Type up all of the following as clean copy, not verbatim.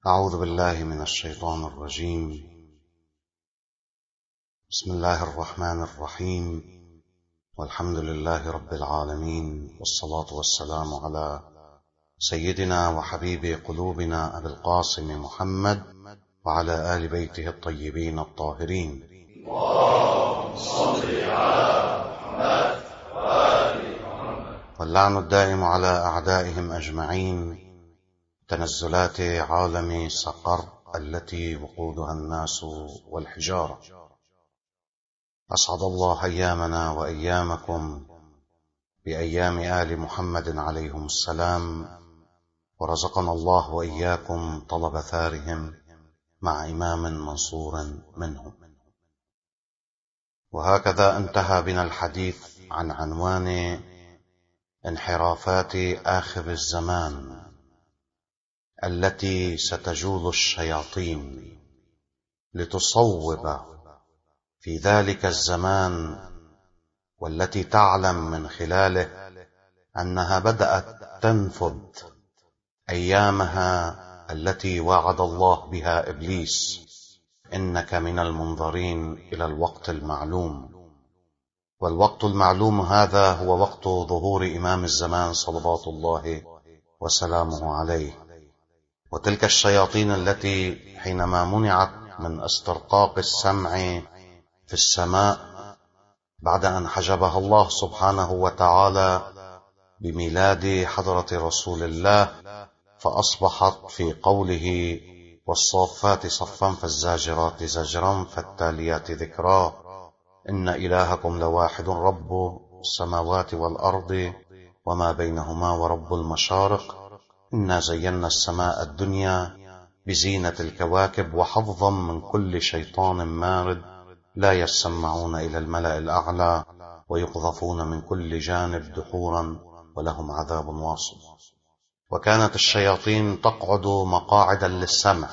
أعوذ بالله من الشيطان الرجيم. بسم الله الرحمن الرحيم، والحمد لله رب العالمين، والصلاة والسلام على سيدنا وحبيب قلوبنا أبي القاسم محمد وعلى آل بيته الطيبين الطاهرين. اللهم صل على محمد وآل محمد. واللعن الدائم على أعدائهم أجمعين. تنزلات عالم سقر التي وقودها الناس والحجارة. أسعد الله أيامنا وأيامكم بأيام آل محمد عليهم السلام، ورزقنا الله وإياكم طلب ثارهم مع إمام منصور منهم. وهكذا انتهى بنا الحديث عن عنوان انحرافات آخر الزمان التي ستجول الشياطين لتصوب في ذلك الزمان، والتي تعلم من خلاله أنها بدأت تنفذ أيامها التي وعد الله بها إبليس: إنك من المنظرين إلى الوقت المعلوم. والوقت المعلوم هذا هو وقت ظهور إمام الزمان صلوات الله وسلامه عليه. وتلك الشياطين التي حينما منعت من استرقاق السمع في السماء بعد أن حجبها الله سبحانه وتعالى بميلاد حضرة رسول الله، فأصبحت في قوله: والصافات صفا فالزاجرات زجرا فالتاليات ذكرا، إن إلهكم لواحد رب السماوات والأرض وما بينهما ورب المشارق، إنا زينا السماء الدنيا بزينة الكواكب وحفظا من كل شيطان مارد، لا يسمعون إلى الملأ الأعلى ويقذفون من كل جانب دحورا ولهم عذاب واصب. وكانت الشياطين تقعد مقاعدا للسمع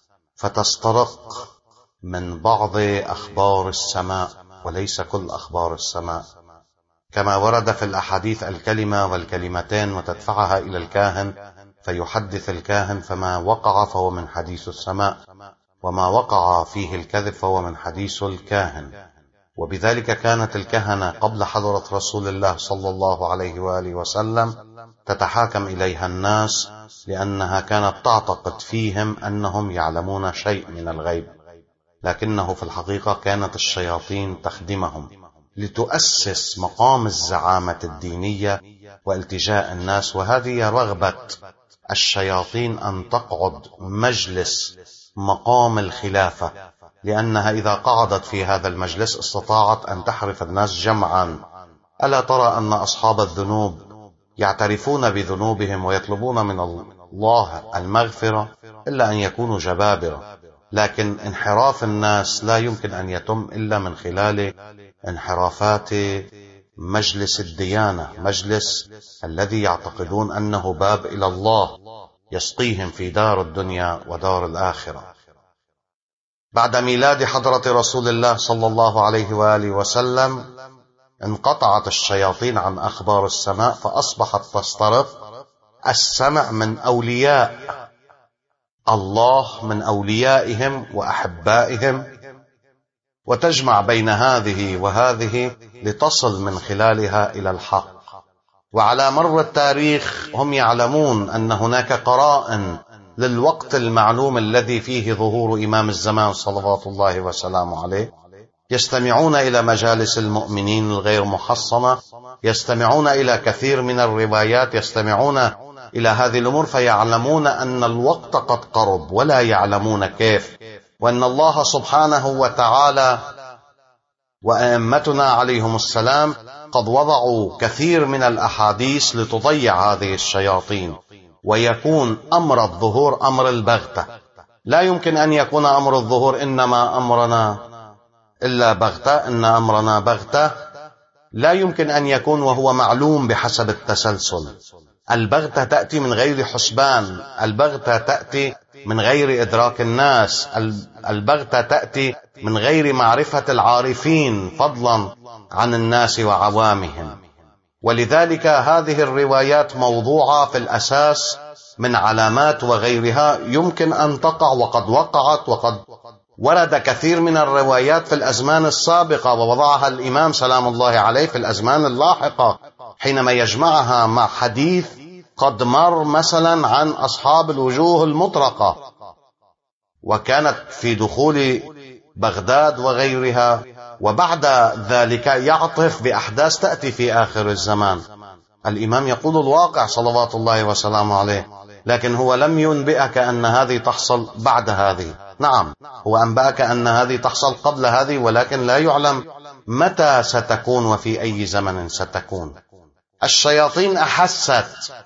فتسترق من بعض أخبار السماء، وليس كل أخبار السماء، كما ورد في الأحاديث الكلمة والكلمتين وتدفعها إلى الكاهن فيحدث الكاهن، فما وقع فهو من حديث السماء، وما وقع فيه الكذب فهو من حديث الكاهن. وبذلك كانت الكهنة قبل حضرة رسول الله صلى الله عليه وآله وسلم تتحاكم إليها الناس، لأنها كانت تعتقد فيهم أنهم يعلمون شيء من الغيب، لكنه في الحقيقة كانت الشياطين تخدمهم لتؤسس مقام الزعامة الدينية والتجاء الناس. وهذه رغبة الشياطين أن تقعد مجلس مقام الخلافة، لأنها إذا قعدت في هذا المجلس استطاعت أن تحرف الناس جمعا. ألا ترى أن أصحاب الذنوب يعترفون بذنوبهم ويطلبون من الله المغفرة إلا أن يكونوا جبابرة، لكن انحراف الناس لا يمكن أن يتم إلا من خلال انحرافات مجلس الديانة، مجلس الذي يعتقدون أنه باب إلى الله يسقيهم في دار الدنيا ودار الآخرة. بعد ميلاد حضرة رسول الله صلى الله عليه وآله وسلم انقطعت الشياطين عن أخبار السماء، فأصبحت تسترق السمع من أولياء الله، من أوليائهم وأحبائهم، وتجمع بين هذه وهذه لتصل من خلالها إلى الحق. وعلى مر التاريخ هم يعلمون أن هناك قرائن للوقت المعلوم الذي فيه ظهور إمام الزمان صلوات الله وسلامه عليه. يستمعون إلى مجالس المؤمنين الغير محصنة، يستمعون إلى كثير من الروايات، يستمعون إلى هذه الأمور، فيعلمون أن الوقت قد قرب ولا يعلمون كيف، وأن الله سبحانه وتعالى وأئمتنا عليهم السلام قد وضعوا كثير من الأحاديث لتضيع هذه الشياطين، ويكون أمر الظهور أمر البغتة. لا يمكن أن يكون أمر الظهور إنما أمرنا إلا بغتة، إن أمرنا بغتة، لا يمكن أن يكون وهو معلوم بحسب التسلسل. البغتة تأتي من غير حسبان، البغتة تأتي من غير إدراك الناس، البغتة تأتي من غير معرفة العارفين فضلا عن الناس وعوامهم. ولذلك هذه الروايات موضوعة في الأساس من علامات وغيرها يمكن أن تقع، وقد وقعت، وقد ورد كثير من الروايات في الأزمان السابقة ووضعها الإمام سلام الله عليه في الأزمان اللاحقة، حينما يجمعها مع حديث قد مر مثلا عن أصحاب الوجوه المطرقة، وكانت في دخول بغداد وغيرها، وبعد ذلك يعطف بأحداث تأتي في آخر الزمان. الإمام يقول الواقع صلوات الله وسلامه عليه، لكن هو لم ينبئك أن هذه تحصل بعد هذه. نعم، هو أنبأك أن هذه تحصل قبل هذه، ولكن لا يعلم متى ستكون وفي أي زمن ستكون. الشياطين أحست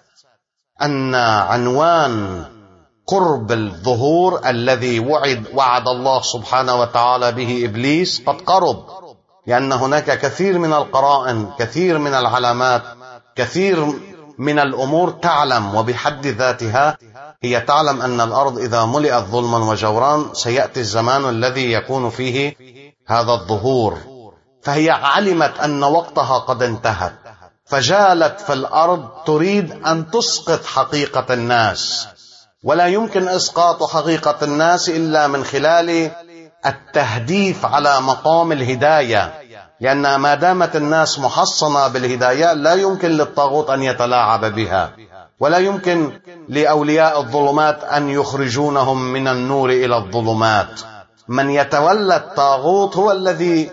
أن عنوان قرب الظهور الذي وعد الله سبحانه وتعالى به إبليس قد قرب، لأن هناك كثير من القرائن، كثير من العلامات، كثير من الأمور تعلم، وبحد ذاتها هي تعلم أن الأرض إذا ملئت ظلما وجوران سيأتي الزمان الذي يكون فيه هذا الظهور، فهي علمت أن وقتها قد انتهت، فجالت في الأرض تريد أن تسقط حقيقة الناس، ولا يمكن إسقاط حقيقة الناس إلا من خلال التهديف على مقام الهداية، لأن ما دامت الناس محصنة بالهداية لا يمكن للطاغوت أن يتلاعب بها، ولا يمكن لأولياء الظلمات أن يخرجونهم من النور إلى الظلمات. من يتولى الطاغوت هو الذي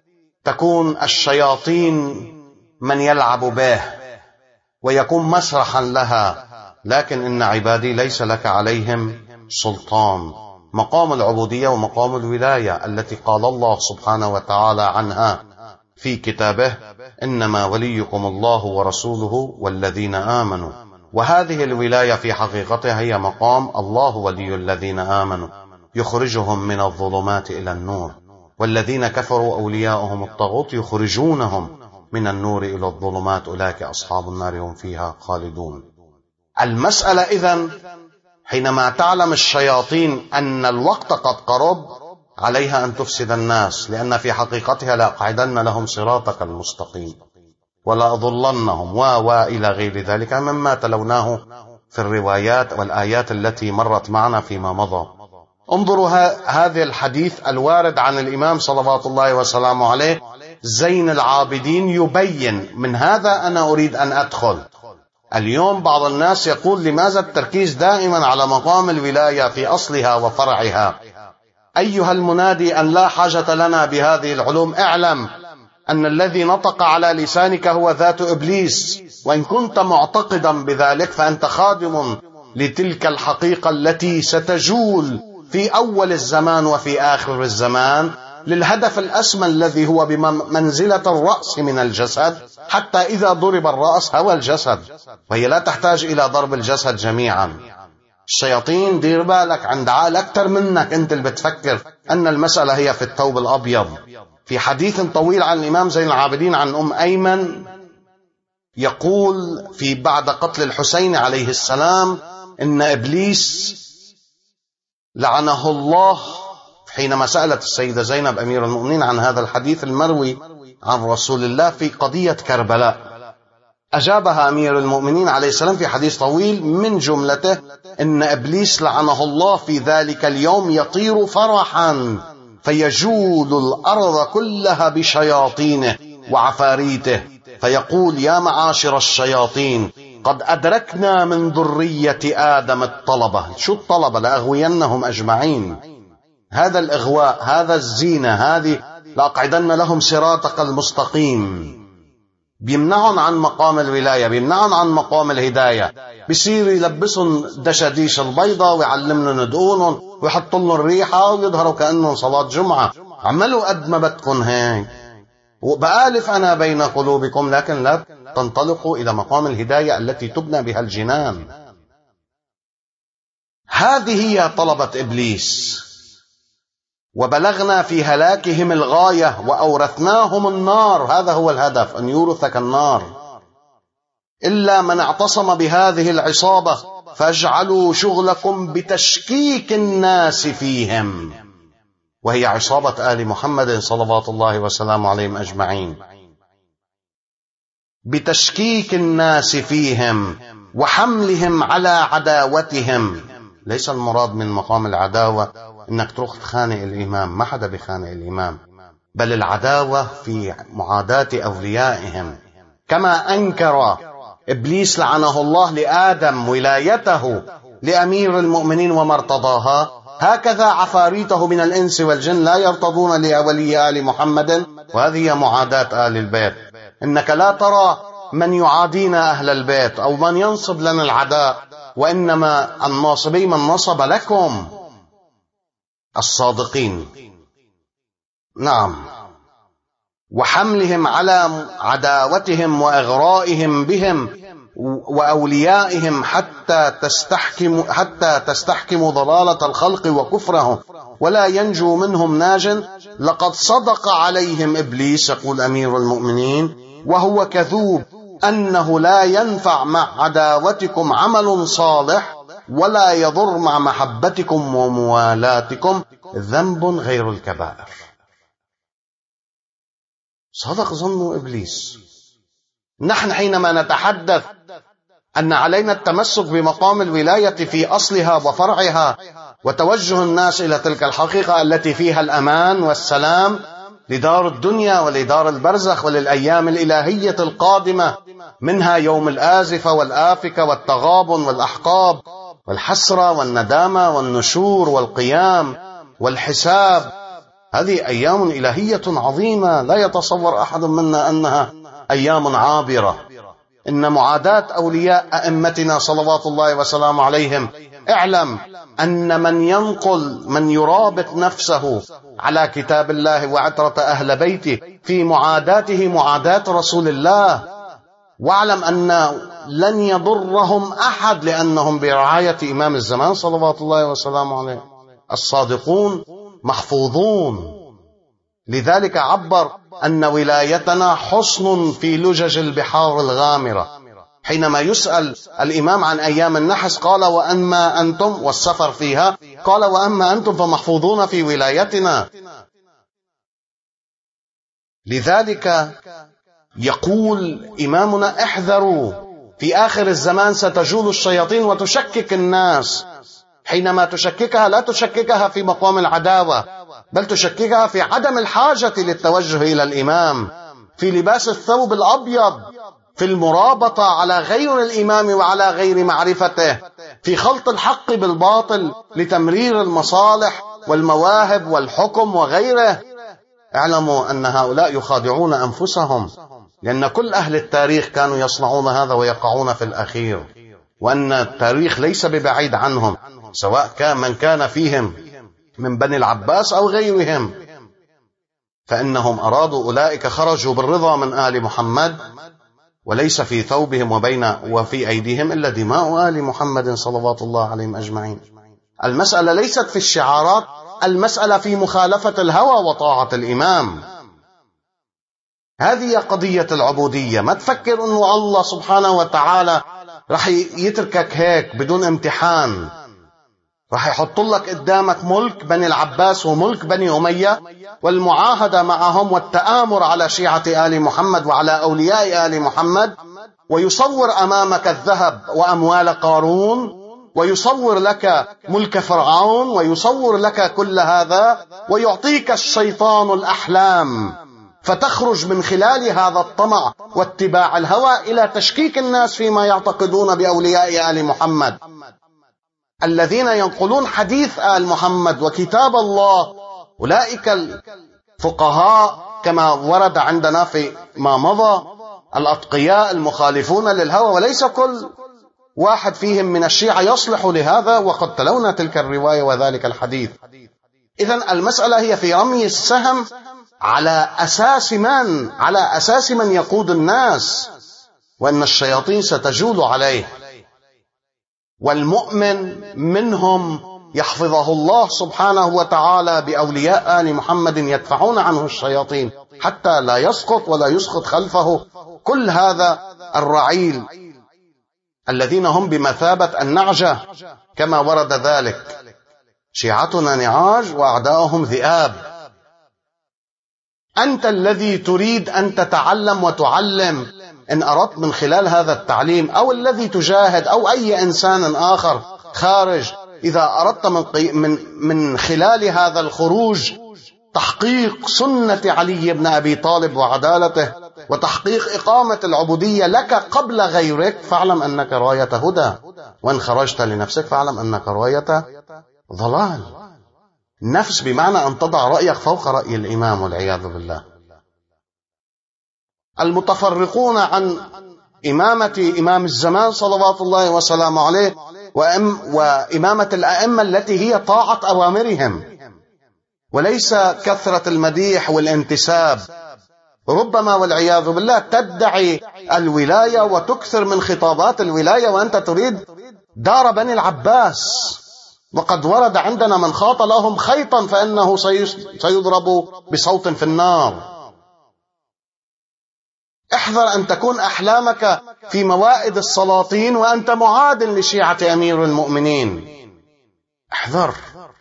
تكون الشياطين من يلعب به ويكون مسرحا لها، لكن إن عبادي ليس لك عليهم سلطان. مقام العبودية ومقام الولاية التي قال الله سبحانه وتعالى عنها في كتابه: إنما وليكم الله ورسوله والذين آمنوا. وهذه الولاية في حقيقتها هي مقام الله ولي الذين آمنوا يخرجهم من الظلمات إلى النور، والذين كفروا أولياؤهم الطاغوت يخرجونهم من النور إلى الظلمات، أولئك أصحاب النار هم فيها خالدون. المسألة إذن حينما تعلم الشياطين أن الوقت قد قرب عليها أن تفسد الناس، لأن في حقيقتها لأقعدن لهم صراطك المستقيم ولا أضلنهم وإلى غير ذلك مما تلوناه في الروايات والآيات التي مرت معنا فيما مضى. انظروا هذا الحديث الوارد عن الإمام صلوات الله وسلامه عليه زين العابدين يبين. من هذا أنا أريد أن أدخل. اليوم بعض الناس يقول: لماذا التركيز دائما على مقام الولاية في أصلها وفرعها؟ أيها المنادي أن لا حاجة لنا بهذه العلوم، اعلم أن الذي نطق على لسانك هو ذات إبليس، وإن كنت معتقدا بذلك فأنت خادم لتلك الحقيقة التي ستجول في أول الزمان وفي آخر الزمان للهدف الأسمى الذي هو بمنزلة الرأس من الجسد، حتى إذا ضرب الرأس هوى الجسد، وهي لا تحتاج إلى ضرب الجسد جميعا. الشياطين دير بالك عند عقل أكثر منك أنت اللي بتفكر أن المسألة هي في الثوب الأبيض. في حديث طويل عن الإمام زين العابدين عن أم أيمن يقول في بعد قتل الحسين عليه السلام إن إبليس لعنه الله حينما سألت السيدة زينب أمير المؤمنين عن هذا الحديث المروي عن رسول الله في قضية كربلاء، أجابها أمير المؤمنين عليه السلام في حديث طويل من جملته إن إبليس لعنه الله في ذلك اليوم يطير فرحا فيجول الأرض كلها بشياطينه وعفاريته فيقول: يا معاشر الشياطين قد أدركنا من ذرية آدم الطلبة. شو الطلبة؟ لأغوينهم أجمعين. هذا الإغواء، هذا الزينة، هذه لأقعدن لهم صراطك المستقيم. بيمنعهم عن مقام الولاية، بيمنعهم عن مقام الهداية، بيصير يلبسهم دشاديش البيضة ويعلمنا ندقونهم ويحط لهم الريحة ويظهروا كأنهم صلاة جمعة. عملوا قد ما بدكم هيك، وبآلف أنا بين قلوبكم، لكن لا تنطلقوا إلى مقام الهداية التي تبنى بها الجنان. هذه هي طلبة إبليس، وبلغنا في هلاكهم الغاية وأورثناهم النار. هذا هو الهدف، أن يورثك النار. إلا من اعتصم بهذه العصابة فاجعلوا شغلكم بتشكيك الناس فيهم، وهي عصابة آل محمد صلوات الله وسلامه عليهم أجمعين. بتشكيك الناس فيهم وحملهم على عداوتهم. ليس المراد من مقام العداوة انك تروح تخانق الامام، ما حدا بخانق الامام، بل العداوة في معاداة اوليائهم. كما انكر ابليس لعنه الله لآدم ولايته لامير المؤمنين وما ارتضاها، هكذا عفاريته من الانس والجن لا يرتضون لولي آل محمد، وهذه معاداة آل البيت. انك لا ترى من يعادينا أهل البيت أو من ينصب لنا العداء، وإنما الناصبي من نصب لكم الصادقين. نعم. وحملهم على عداوتهم وإغرائهم بهم وأوليائهم حتى تستحكموا ضلالة الخلق وكفرهم ولا ينجو منهم ناج. لقد صدق عليهم إبليس، يقول أمير المؤمنين، وهو كذوب، أنه لا ينفع مع عداوتكم عمل صالح ولا يضر مع محبتكم وموالاتكم ذنب غير الكبائر. صدق ظن إبليس. نحن حينما نتحدث أن علينا التمسك بمقام الولاية في أصلها وفرعها وتوجه الناس إلى تلك الحقيقة التي فيها الأمان والسلام لدار الدنيا ولدار البرزخ وللأيام الإلهية القادمة، منها يوم الآزفة والآفكة والتغابن والأحقاب والحسرة والندامة والنشور والقيام والحساب. هذه أيام إلهية عظيمة لا يتصور أحد منا أنها أيام عابرة. إن معاداة أولياء أئمتنا صلوات الله وسلامه عليهم، اعلم أن من يرابط نفسه على كتاب الله وعترة أهل بيته في معاداته معاداة رسول الله، واعلم أن لن يضرهم أحد لأنهم برعاية إمام الزمان صلوات الله وسلامه عليه. الصادقون محفوظون. لذلك عبر أن ولايتنا حصن في لجج البحار الغامرة. حينما يسأل الإمام عن أيام النحس قال وأما أنتم، والسفر فيها، قال وأما أنتم فمحفوظون في ولايتنا. لذلك يقول إمامنا احذروا، في آخر الزمان ستجول الشياطين وتشكك الناس. حينما تشككها لا تشككها في مقام العداوة، بل تشككها في عدم الحاجة للتوجه إلى الإمام، في لباس الثوب الأبيض، في المرابطة على غير الإمام وعلى غير معرفته، في خلط الحق بالباطل لتمرير المصالح والمواهب والحكم وغيره. اعلموا أن هؤلاء يخادعون أنفسهم، لأن كل أهل التاريخ كانوا يصنعون هذا ويقعون في الأخير، وأن التاريخ ليس ببعيد عنهم، سواء كان من كان فيهم من بني العباس أو غيرهم، فإنهم أرادوا، أولئك خرجوا بالرضا من آل محمد، وليس في ثوبهم وفي أيديهم إلا دماء آل محمد صلوات الله عليهم أجمعين. المسألة ليست في الشعارات، المسألة في مخالفة الهوى وطاعة الإمام. هذه قضية العبودية. ما تفكر أنه الله سبحانه وتعالى رح يتركك هيك بدون امتحان، رح يحط لك قدامك ملك بني العباس وملك بني أمية والمعاهدة معهم والتآمر على شيعة آل محمد وعلى أولياء آل محمد، ويصور أمامك الذهب وأموال قارون، ويصور لك ملك فرعون، ويصور لك كل هذا، ويعطيك الشيطان الأحلام، فتخرج من خلال هذا الطمع واتباع الهوى إلى تشكيك الناس فيما يعتقدون بأولياء آل محمد الذين ينقلون حديث آل محمد وكتاب الله. أولئك الفقهاء كما ورد عندنا في ما مضى الأتقياء المخالفون للهوى، وليس كل واحد فيهم من الشيعة يصلح لهذا، وقد تلونا تلك الرواية وذلك الحديث. إذن المسألة هي في رمي السهم على أساس من يقود الناس، وأن الشياطين ستجول عليه، والمؤمن منهم يحفظه الله سبحانه وتعالى بأولياء آل محمد يدفعون عنه الشياطين حتى لا يسقط ولا يسقط خلفه كل هذا الرعيل الذين هم بمثابة النعجة كما ورد ذلك. شيعتنا نعاج وأعداؤهم ذئاب. أنت الذي تريد أن تتعلم وتعلم إن أردت من خلال هذا التعليم أو الذي تجاهد أو أي إنسان آخر خارج، إذا أردت من خلال هذا الخروج تحقيق سنة علي بن أبي طالب وعدالته وتحقيق إقامة العبودية لك قبل غيرك، فاعلم أنك راية هدى، وإن خرجت لنفسك فاعلم أنك راية ضلال. نفس بمعنى أن تضع رأيك فوق رأي الإمام والعياذ بالله. المتفرقون عن إمامة إمام الزمان صلوات الله وسلامه عليه وإمامة الأئمة التي هي طاعة أوامرهم وليس كثرة المديح والانتساب. ربما والعياذ بالله تدعي الولاية وتكثر من خطابات الولاية وأنت تريد دار بني العباس، وقد ورد عندنا من خاط لهم خيطا فإنه سيضرب بصوت في النار. احذر أن تكون أحلامك في موائد السلاطين وأنت معاد لشيعة أمير المؤمنين. احذر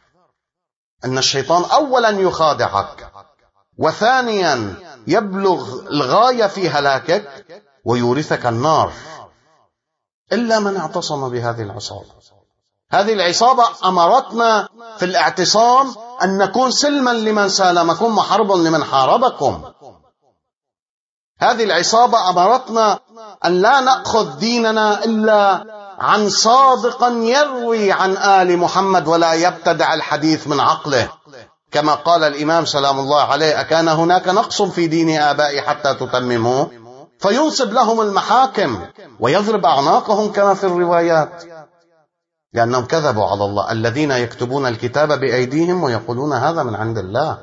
أن الشيطان أولا يخادعك، وثانيا يبلغ الغاية في هلاكك ويورثك النار، إلا من اعتصم بهذه العصابة. هذه العصابة أمرتنا في الاعتصام أن نكون سلما لمن سالمكم وحربا لمن حاربكم. هذه العصابة أمرتنا أن لا نأخذ ديننا إلا عن صادقا يروي عن آل محمد ولا يبتدع الحديث من عقله، كما قال الإمام سلام الله عليه: أكان هناك نقص في دين آبائي حتى تتمموا، فينصب لهم المحاكم ويضرب أعناقهم كما في الروايات، لأنهم كذبوا على الله. الذين يكتبون الكتاب بأيديهم ويقولون هذا من عند الله.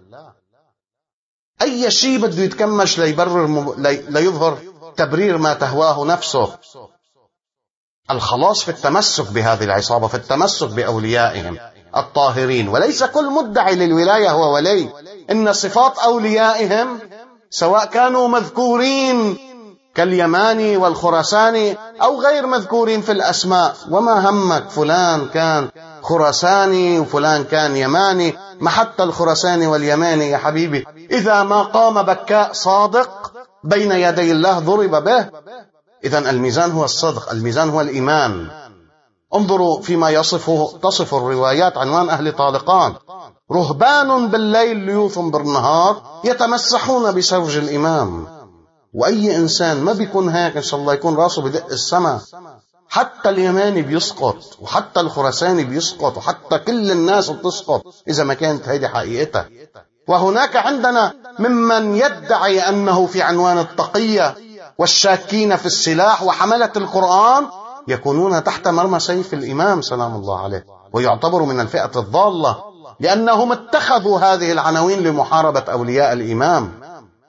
أي شيء بده يتكمش ليظهر تبرير ما تهواه نفسه. الخلاص في التمسك بهذه العصابة، في التمسك بأوليائهم الطاهرين. وليس كل مدعي للولاية هو ولي. إن صفات أوليائهم سواء كانوا مذكورين كاليماني والخراساني أو غير مذكورين في الأسماء، وما همك فلان كان خراساني وفلان كان يماني، ما حتى الخراساني واليماني يا حبيبي إذا ما قام بكاء صادق بين يدي الله ضرب به. إذن الميزان هو الصدق، الميزان هو الإيمان. انظروا فيما تصف الروايات عنوان أهل طالقان: رهبان بالليل ليوث بالنهار يتمسحون بسوج الإمام. وأي إنسان ما بيكون هيك إن شاء الله يكون راسه بدق السماء. حتى اليماني بيسقط وحتى الخراساني بيسقط وحتى كل الناس بتسقط إذا ما كانت هيدي حقيقتها. وهناك عندنا ممن يدعي أنه في عنوان التقية والشاكين في السلاح وحملة القرآن يكونون تحت مرمى سيف الإمام سلام الله عليه، ويعتبروا من الفئة الضالة لأنهم اتخذوا هذه العناوين لمحاربة أولياء الإمام.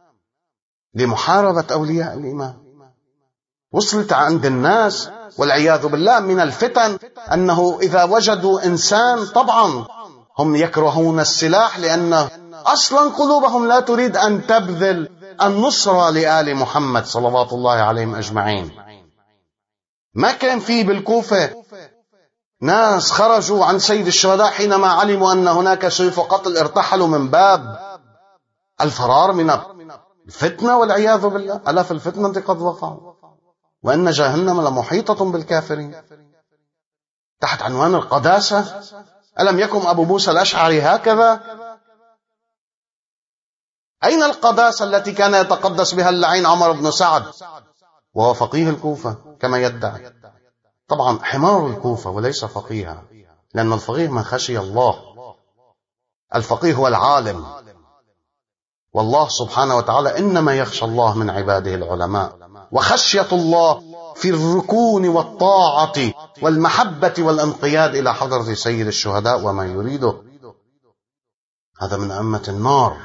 لمحاربة أولياء الإمام وصلت عند الناس والعياذ بالله من الفتن أنه إذا وجدوا إنسان، طبعا هم يكرهون السلاح لأن أصلا قلوبهم لا تريد أن تبذل النصرة لآل محمد صلوات الله عليهم أجمعين. ما كان فيه بالكوفة ناس خرجوا عن سيد الشهداء حينما علموا أن هناك سيف قتل، ارتحلوا من باب الفرار من الفتنة والعياذ بالله. ألا في الفتنة قد وقعوا وإن جهنم لمحيطة بالكافرين، تحت عنوان القداسة. ألم يكن أبو موسى الأشعري هكذا؟ أين القداسة التي كان يتقدس بها اللعين عمر بن سعد وهو فقيه الكوفة كما يدعي؟ طبعا حمار الكوفة وليس فقيها، لأن الفقيه من خشي الله. الفقيه هو العالم، والله سبحانه وتعالى إنما يخشى الله من عباده العلماء. وخشية الله في الركون والطاعة والمحبة والانقياد إلى حضرة سيد الشهداء وما يريده. هذا من أمة النار.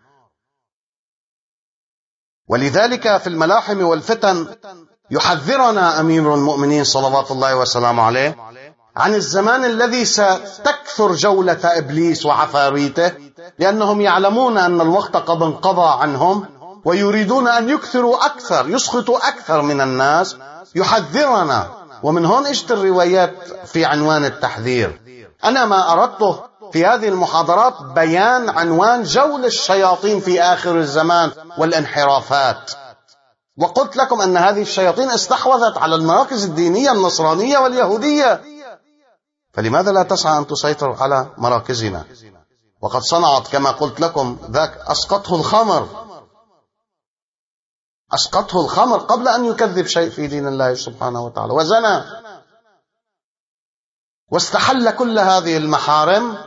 ولذلك في الملاحم والفتن يحذرنا أمير المؤمنين صلوات الله وسلامه عليه عن الزمان الذي ستكثر جولة إبليس وعفاريته، لأنهم يعلمون أن الوقت قد انقضى عنهم ويريدون أن يكثروا أكثر، يسخطوا أكثر من الناس. يحذرنا، ومن هون اجت الروايات في عنوان التحذير. أنا ما أردته في هذه المحاضرات بيان عنوان جول الشياطين في آخر الزمان والانحرافات. وقلت لكم أن هذه الشياطين استحوذت على المراكز الدينية النصرانية واليهودية، فلماذا لا تسعى أن تسيطر على مراكزنا؟ وقد صنعت كما قلت لكم ذاك، أسقطه الخمر قبل أن يكذب شيء في دين الله سبحانه وتعالى، وزنى واستحل كل هذه المحارم.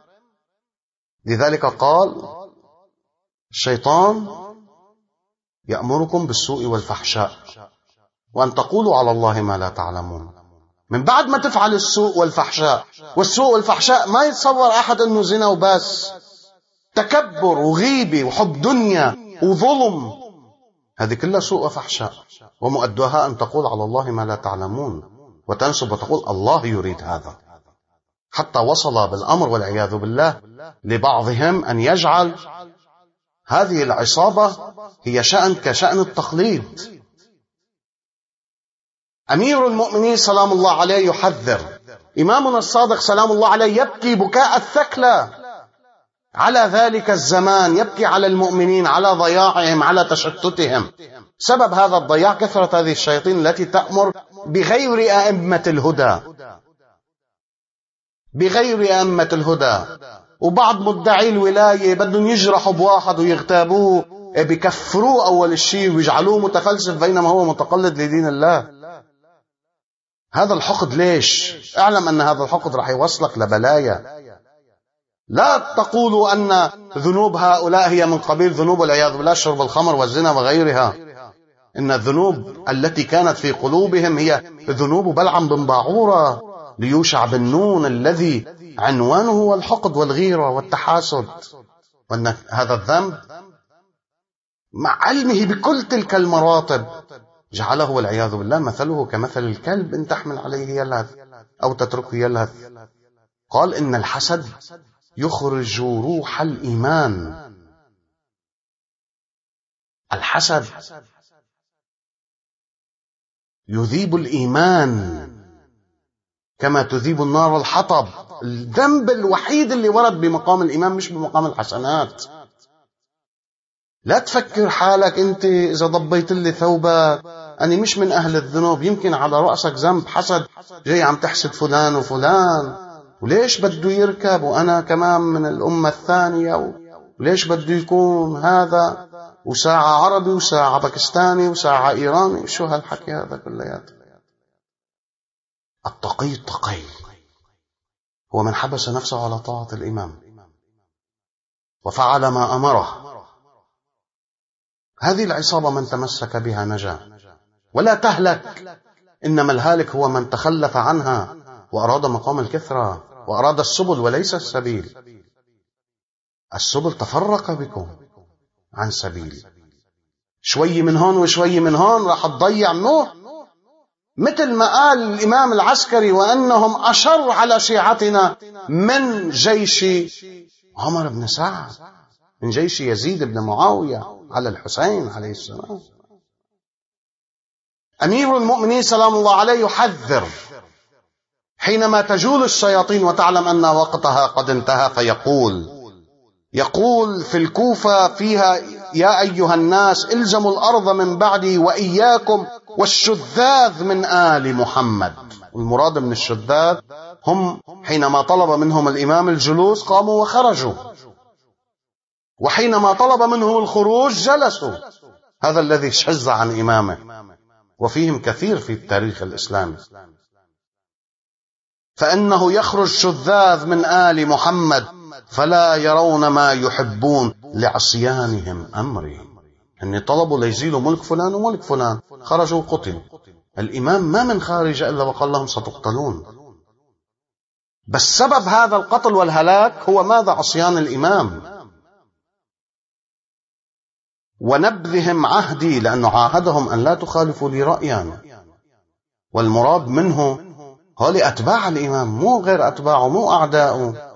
لذلك قال الشيطان يأمركم بالسوء والفحشاء وأن تقولوا على الله ما لا تعلمون. من بعد ما تفعل السوء والفحشاء، والسوء والفحشاء ما يتصور أحد أنه زنا وبس، تكبر وغيبة وحب دنيا وظلم، هذه كلها سوء وفحشاء، ومؤدها أن تقول على الله ما لا تعلمون وتنسب وتقول الله يريد هذا. حتى وصل بالأمر والعياذ بالله لبعضهم أن يجعل هذه العصابة هي شأن كشأن التقليد. أمير المؤمنين سلام الله عليه يحذر، إمامنا الصادق سلام الله عليه يبكي بكاء الثكلى على ذلك الزمان، يبكي على المؤمنين، على ضياعهم، على تشتتهم. سبب هذا الضياع كثرة هذه الشياطين التي تأمر بغير أئمة الهدى، وبعض مدعي الولاية بدهم يجرحوا بواحد ويغتابوه، بكفروه أول الشيء ويجعلوه متفلسف بينما هو متقلد لدين الله. هذا الحقد ليش؟ اعلم أن هذا الحقد راح يوصلك لبلايا. لا تقولوا أن ذنوب هؤلاء هي من قبيل ذنوب والعياذ بالله شرب الخمر والزنا وغيرها. إن الذنوب التي كانت في قلوبهم هي ذنوب بلعم بن باعورة ليوشع بن نون الذي عنوانه هو الحقد والغيرة والتحاسد. وأن هذا الذنب مع علمه بكل تلك المراتب جعله والعياذ بالله مثله كمثل الكلب إن تحمل عليه يلهث أو تتركه يلهث. قال إن الحسد يخرج روح الإيمان. الحسد يذيب الإيمان كما تذيب النار الحطب. الذنب الوحيد اللي ورد بمقام الإيمان مش بمقام الحسنات. لا تفكر حالك أنت إذا ضبيت لي ثوبك أنا مش من أهل الذنوب، يمكن على رأسك ذنب حسد، جاي عم تحسد فلان وفلان، وليش بده يركب وأنا كمان من الأمة الثانية، وليش بده يكون هذا وساعة عربي وساعة باكستاني وساعة إيراني. شو هالحكي هذا كلياته؟ التقي هو من حبس نفسه على طاعة الإمام وفعل ما أمره. هذه العصابة من تمسك بها نجا ولا تهلك، إنما الهالك هو من تخلف عنها وأراد مقام الكثرة وأراد السبل وليس السبيل. السبل تفرق بكم عن سبيل، شوي من هون وشوي من هون راح تضيع نوح. مثل ما قال الإمام العسكري وأنهم أشر على شيعتنا من جيش عمر بن سعد، من جيش يزيد بن معاوية على الحسين عليه السلام. أمير المؤمنين سلام الله عليه يحذر حينما تجول الشياطين وتعلم أن وقتها قد انتهى، يقول في الكوفة فيها يا أيها الناس إلزموا الأرض من بعدي وإياكم والشذاذ من آل محمد. المراد من الشذاذ هم حينما طلب منهم الإمام الجلوس قاموا وخرجوا، وحينما طلب منهم الخروج جلسوا. هذا الذي شذ عن إمامه، وفيهم كثير في التاريخ الإسلامي. فإنه يخرج شذاذ من آل محمد فلا يرون ما يحبون لعصيانهم أمري. أن طلبوا ليزيلوا ملك فلان وملك فلان، خرجوا وقتلوا. الإمام ما من خارج إلا وقال لهم ستقتلون. بس سبب هذا القتل والهلاك هو ماذا؟ عصيان الإمام ونبذهم عهدي، لأنه عاهدهم أن لا تخالفوا لي رأيا. والمراد منه هؤلاء أتباع الإمام، مو غير أتباعه، مو أعداؤه.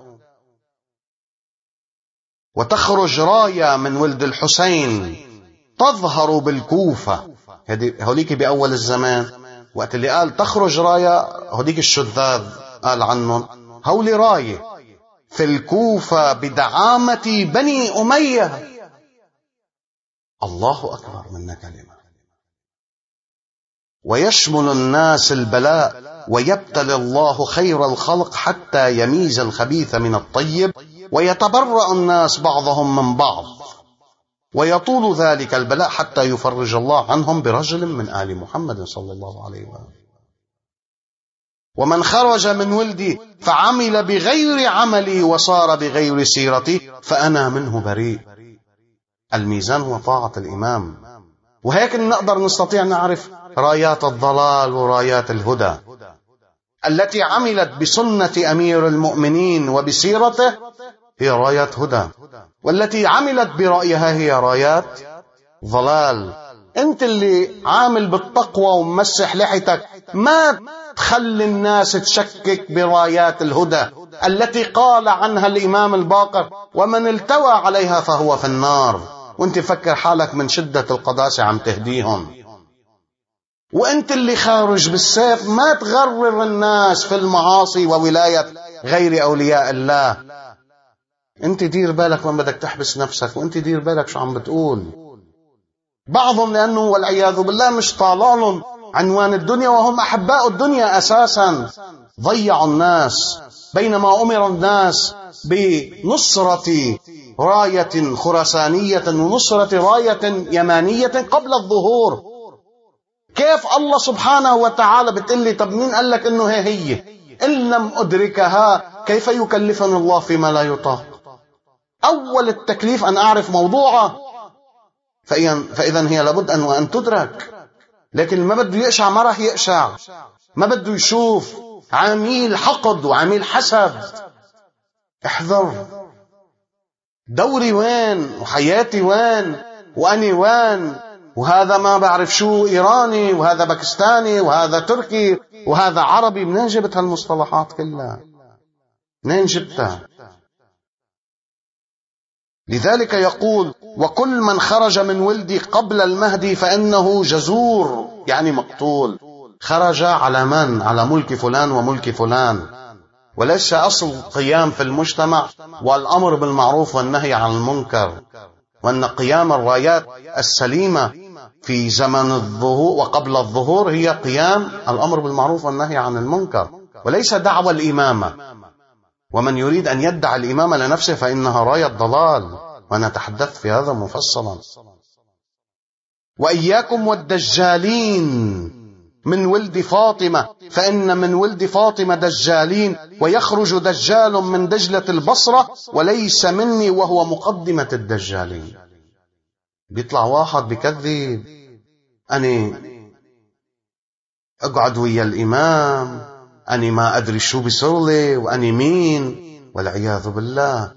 وتخرج راية من ولد الحسين تظهر بالكوفة. هوليك بأول الزمان وقت اللي قال تخرج راية، هوليك الشذاذ قال عنهم هولي راية في الكوفة بدعامة بني أمية. الله أكبر من كلمة. ويشمل الناس البلاء، ويبتلي الله خير الخلق حتى يميز الخبيث من الطيب، ويتبرأ الناس بعضهم من بعض، ويطول ذلك البلاء حتى يفرج الله عنهم برجل من آل محمد صلى الله عليه وآله. ومن خرج من ولدي فعمل بغير عملي وصار بغير سيرتي فأنا منه بريء. الميزان هو طاعة الإمام. وهيك نقدر نستطيع نعرف رايات الضلال ورايات الهدى. التي عملت بسنة أمير المؤمنين وبسيرته هي رايات هدى، والتي عملت برأيها هي رايات ضلال. انت اللي عامل بالتقوى ومسح لحيتك ما تخلي الناس تشكك برايات الهدى التي قال عنها الإمام الباقر: ومن التوى عليها فهو في النار. وانت فكر حالك من شدة القداسة عم تهديهم. وانت اللي خارج بالسيف ما تغرر الناس في المعاصي وولاية غير أولياء الله. انت دير بالك من بدك تحبس نفسك، وانت دير بالك شو عم بتقول. بعضهم لأنه والعياذ بالله مش طالعهم عنوان الدنيا وهم أحباء الدنيا أساسا، ضيعوا الناس، بينما أمر الناس بنصرة راية خراسانية ونصرة راية يمانية قبل الظهور. كيف الله سبحانه وتعالى بتقلي طب مين قال لك إنه هي إن لم أدركها كيف يكلفني الله فيما لا يطاق؟ أول التكليف أن أعرف موضوعه، فإذا هي لابد أن تدرك. لكن ما بده يقشع ما راح يقشع، ما بده يشوف عميل حقد وعميل حسد. احذر، دوري وين وحياتي وين وأني وين، وهذا ما بعرف شو إيراني وهذا باكستاني وهذا تركي وهذا عربي. منين جبت هالمصطلحات كلها؟ منين جبتها؟ لذلك يقول: وكل من خرج من ولدي قبل المهدي فإنه جزور، يعني مقتول. خرج على من؟ على ملك فلان وملك فلان، وليس أصل قيام في المجتمع والأمر بالمعروف والنهي عن المنكر، وأن قيام الرايات السليمة في زمن الظهور وقبل الظهور هي قيام الأمر بالمعروف والنهي عن المنكر، وليس دعوى الإمامة. ومن يريد أن يدعي الإمامة لنفسه فإنها راية ضلال، وأنا تحدثت في هذا مفصلا. وإياكم والدجالين من ولد فاطمة، فإن من ولد فاطمة دجالين، ويخرج دجال من دجلة البصرة وليس مني وهو مقدمة الدجالين. بيطلع واحد بكذب: أنا أقعد ويا الإمام، أنا ما أدري شو بيصير لي، وأنا مين، والعياذ بالله.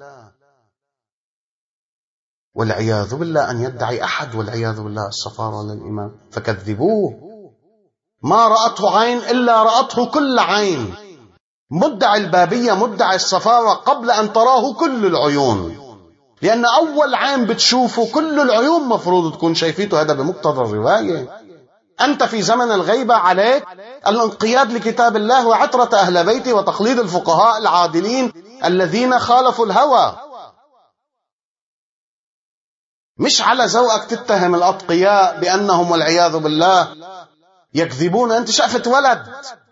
والعياذ بالله أن يدعي أحد والعياذ بالله السفارة للإمام، فكذبوه. ما رأته عين إلا رأته كل عين. مدعي البابية مدعي السفارة قبل أن تراه كل العيون، لأن أول عين بتشوفه كل العيون مفروض تكون شايفيته. هذا بمقتضى الرواية. أنت في زمن الغيبة عليك الانقياد لكتاب الله وعترة أهل بيته وتقليد الفقهاء العادلين الذين خالفوا الهوى. مش على ذوقك تتهم الأتقياء بأنهم والعياذ بالله يكذبون. أنت شافت ولد.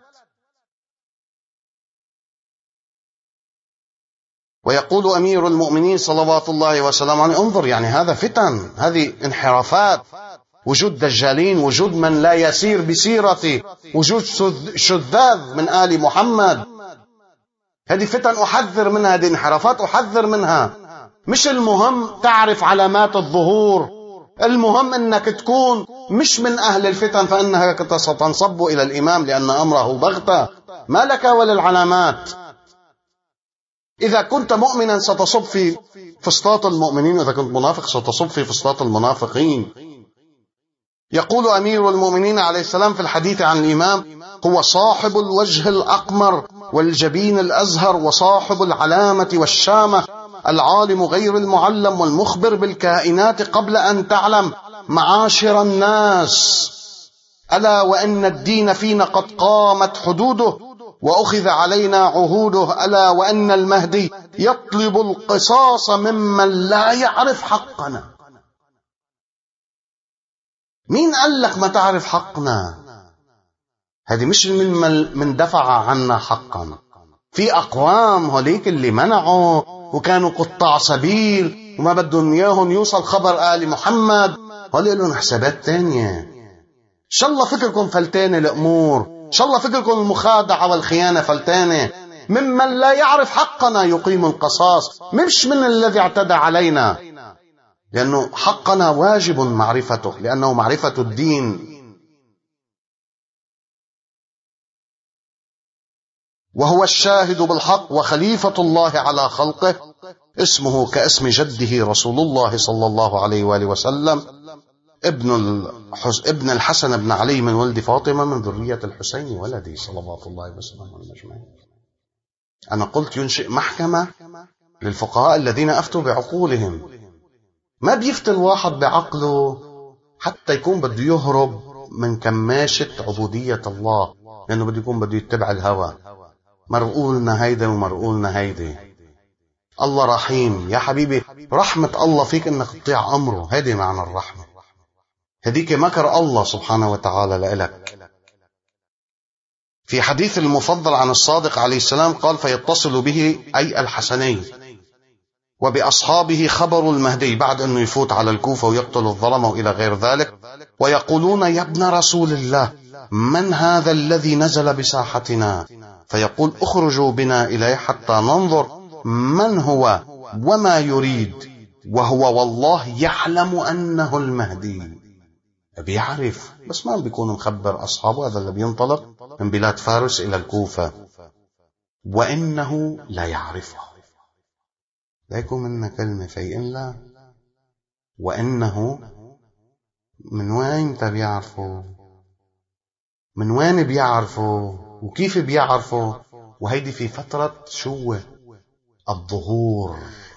ويقول أمير المؤمنين صلوات الله وسلامه عليه: انظر، يعني هذا فتن، هذه انحرافات، وجود دجالين، وجود من لا يسير بسيرته، وجود شذاذ من آل محمد. هذه فتن أحذر منها، هذه انحرافات أحذر منها. مش المهم تعرف علامات الظهور، المهم أنك تكون مش من أهل الفتن، فإنها ستنصب إلى الإمام لأن أمره بغتة، ما لك وللعلامات. إذا كنت مؤمنا ستصب في فسطاط المؤمنين، وإذا كنت منافق ستصب في فسطاط المنافقين. يقول أمير المؤمنين عليه السلام في الحديث عن الإمام: هو صاحب الوجه الأقمر والجبين الأزهر وصاحب العلامة والشامة، العالم غير المعلم والمخبر بالكائنات قبل أن تعلم، معاشر الناس، ألا وإن الدين فينا قد قامت حدوده وأخذ علينا عهوده، ألا وأن المهدي يطلب القصاص ممن لا يعرف حقنا. مين قال لك ما تعرف حقنا؟ هذه مش من دفع عنا حقا. في أقوام هوليك اللي منعوا وكانوا قطاع سبيل وما بدهم إياهم يوصل خبر آل محمد، هولي لهم حسابات تانية. إن شاء الله فكركم فلتانة الأمور، إن شاء الله فكركم المخادعة والخيانة فلتانة. ممن لا يعرف حقنا يقيم القصاص، مش من الذي اعتدى علينا، لأنه حقنا واجب معرفته، لأنه معرفة الدين. وهو الشاهد بالحق وخليفة الله على خلقه، اسمه كاسم جده رسول الله صلى الله عليه وآله وسلم، ابن الحسن بن علي من ولد فاطمة من ذرية الحسين ولدي صلوات الله وسلامه عليه. أنا قلت ينشئ محكمة للفقهاء الذين أفتوا بعقولهم. ما بيفتي الواحد بعقله حتى يكون بده يهرب من كماشة عبودية الله، لأنه بده يكون بده يتبع الهوى. مرقولنا هيدا ومرقولنا هيدي. الله رحيم يا حبيبي، رحمة الله فيك انك تطيع امره، هذه معنى الرحمة، هديك مكر الله سبحانه وتعالى لإلك. في حديث المفضل عن الصادق عليه السلام قال: فيتصل به أي الحسنين وبأصحابه خبر المهدي، بعد أنه يفوت على الكوفة ويقتل الظلم وإلى غير ذلك، ويقولون: يا ابن رسول الله، من هذا الذي نزل بساحتنا؟ فيقول: اخرجوا بنا إليه حتى ننظر من هو وما يريد، وهو والله يعلم أنه المهدي. بيعرف بس ما بيكون مخبر أصحابه. هذا اللي بينطلق من بلاد فارس إلى الكوفة، وإنه لا يعرفه. لا يكون منا كلمة في إلا وإنه. من وين بيعرفوا؟ من وين بيعرفوا؟ وكيف بيعرفوا؟ وهيدي في فترة شو الظهور.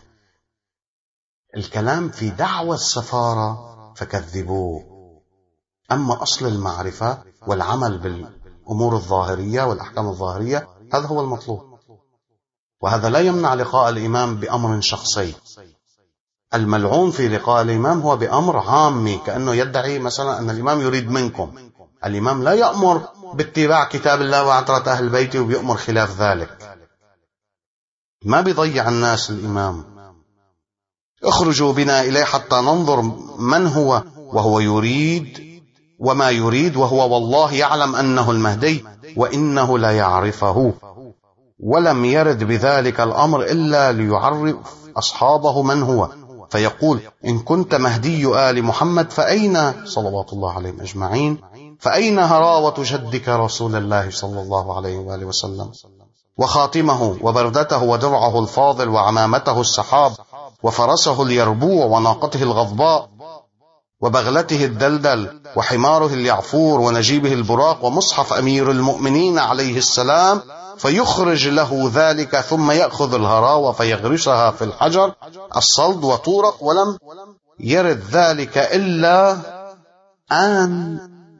الكلام في دعوى السفارة فكذبوه. أما أصل المعرفة والعمل بالأمور الظاهرية والأحكام الظاهرية، هذا هو المطلوب. وهذا لا يمنع لقاء الإمام بأمر شخصي. الملعون في لقاء الإمام هو بأمر عامي، كأنه يدعي مثلا أن الإمام يريد منكم. الإمام لا يأمر باتباع كتاب الله وعترة أهل بيته وبيأمر خلاف ذلك. ما بيضيع الناس الإمام. اخرجوا بنا إليه حتى ننظر من هو وهو يريد وما يريد، وهو والله يعلم أنه المهدي وإنه لا يعرفه. ولم يرد بذلك الأمر إلا ليعرف أصحابه من هو، فيقول: إن كنت مهدي آل محمد فأين صلوات الله عليهم أجمعين، فأين هراوة جدك رسول الله صلى الله عليه وآله وسلم، وخاتمه وبردته ودرعه الفاضل وعمامته السحاب وفرسه اليربوع وناقته الغضباء وبغلته الدلدل وحماره اليعفور ونجيبه البراق ومصحف أمير المؤمنين عليه السلام، فيخرج له ذلك ثم يأخذ الهراوة فيغرسها في الحجر الصلد وتورق. ولم يرد ذلك إلا أن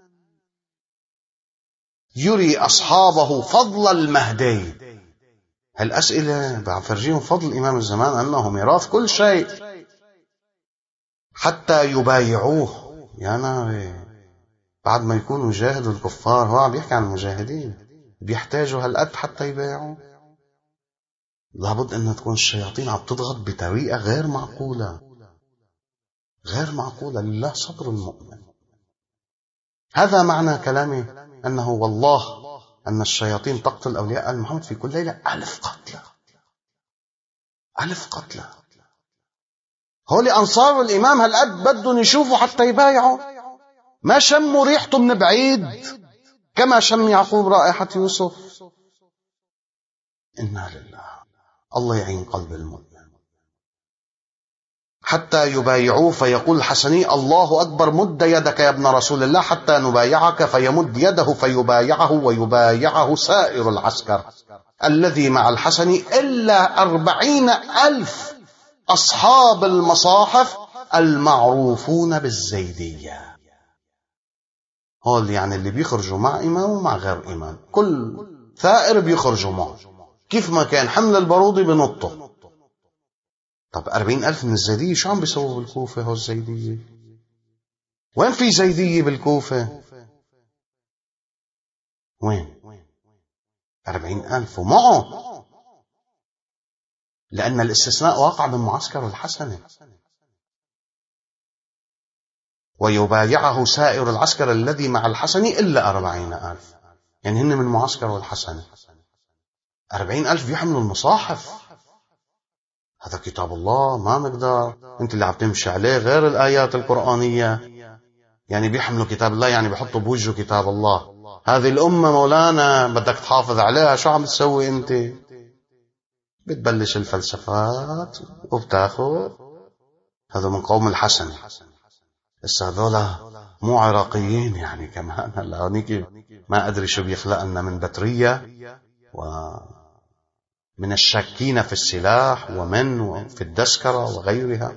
يري أصحابه فضل المهدي. هالأسئلة بعفرجيهم فضل إمام الزمان أنه ميراث كل شيء حتى يبايعوه. يا ناري، بعد ما يكونوا جاهدوا الكفار، هو عم يحكي عن المجاهدين، بيحتاجوا هالقد حتى يبايعوا. لابد أن تكون الشياطين عم تضغط بطريقة غير معقولة، غير معقولة. لله صبر المؤمن. هذا معنى كلامي أنه والله أن الشياطين تقتل أولياء آل محمد في كل ليلة 1000 قتلى. 1000 قتلى. هولي أنصار الإمام هالقد بدهم يشوفوا حتى يبايعوا، ما شموا ريحته من بعيد كما شم يعقوب رائحة يوسف. إنا لله. الله يعين قلب المؤمن. حتى يبايعوه، فيقول الحسني: الله أكبر، مد يدك يا ابن رسول الله حتى نبايعك، فيمد يده فيبايعه ويبايعه سائر العسكر الذي مع الحسني إلا 40,000 أصحاب المصاحف المعروفون بالزيدية. هول يعني اللي بيخرجوا مع إمام ومع غير إمام، كل ثائر بيخرجوا معه، كيف ما كان حمل البارودي بنطه. طب 40,000 من الزيدية شو عم بيسووا بالكوفة؟ هو الزيدية وين في زيدية بالكوفة؟ وين 40,000 ومعه، لأن الاستثناء واقع من معسكر الحسنة، ويبايعه سائر العسكر الذي مع الحسن إلا 40,000، يعني هن من معسكر الحسنة. 40,000 بيحملوا المصاحف، هذا كتاب الله ما مقدار انت اللي عم تمشي عليه، غير الآيات القرآنية. يعني بيحملوا كتاب الله، يعني بيحطوا بوجه كتاب الله. هذه الأمة مولانا بدك تحافظ عليها، شو عم تسوي انت؟ بتبلش الفلسفات وبتاخذ. هذا من قوم الحسنة. بس هذولا مو عراقيين يعني كمان، هلا هونيك ما أدري شو بيخلق لنا من بترية ومن الشاكين في السلاح ومن في الدسكرة وغيرها.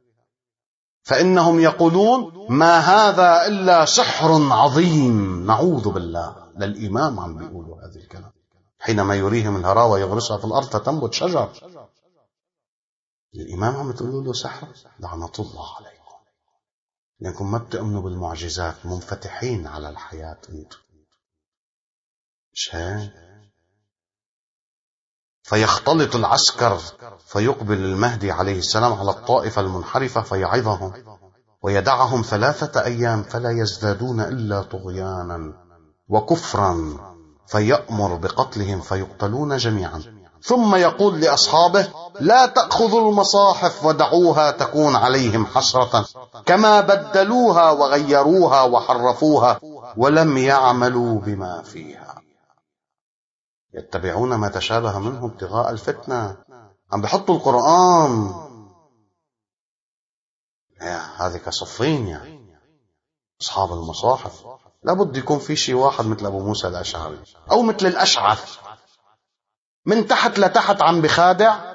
فإنهم يقولون ما هذا إلا سحر عظيم، نعوذ بالله. للإمام عم بيقولوا هذا الكلام حينما يريهم الهراوة يغرسها في الأرض فتنبت شجر. الإمام عم تقولوا له سحر، لعنة الله عليكم، لأنكم ما بتؤمنوا بالمعجزات، منفتحين على الحياة انتم، مش هيك؟ فيختلط العسكر فيقبل المهدي عليه السلام على الطائفة المنحرفة فيعظهم ويدعهم 3 أيام فلا يزدادون إلا طغيانا وكفرا، فيأمر بقتلهم فيقتلون جميعا، ثم يقول لأصحابه لا تأخذوا المصاحف ودعوها تكون عليهم حسرة، كما بدلوها وغيروها وحرفوها ولم يعملوا بما فيها، يتبعون ما تشابه منه ابتغاء الفتنة. عم بحطوا القرآن هذه كصفين، يعني أصحاب المصاحف لابد يكون في شيء واحد مثل أبو موسى الأشعري أو مثل الأشعث، من تحت لتحت عم بخادع،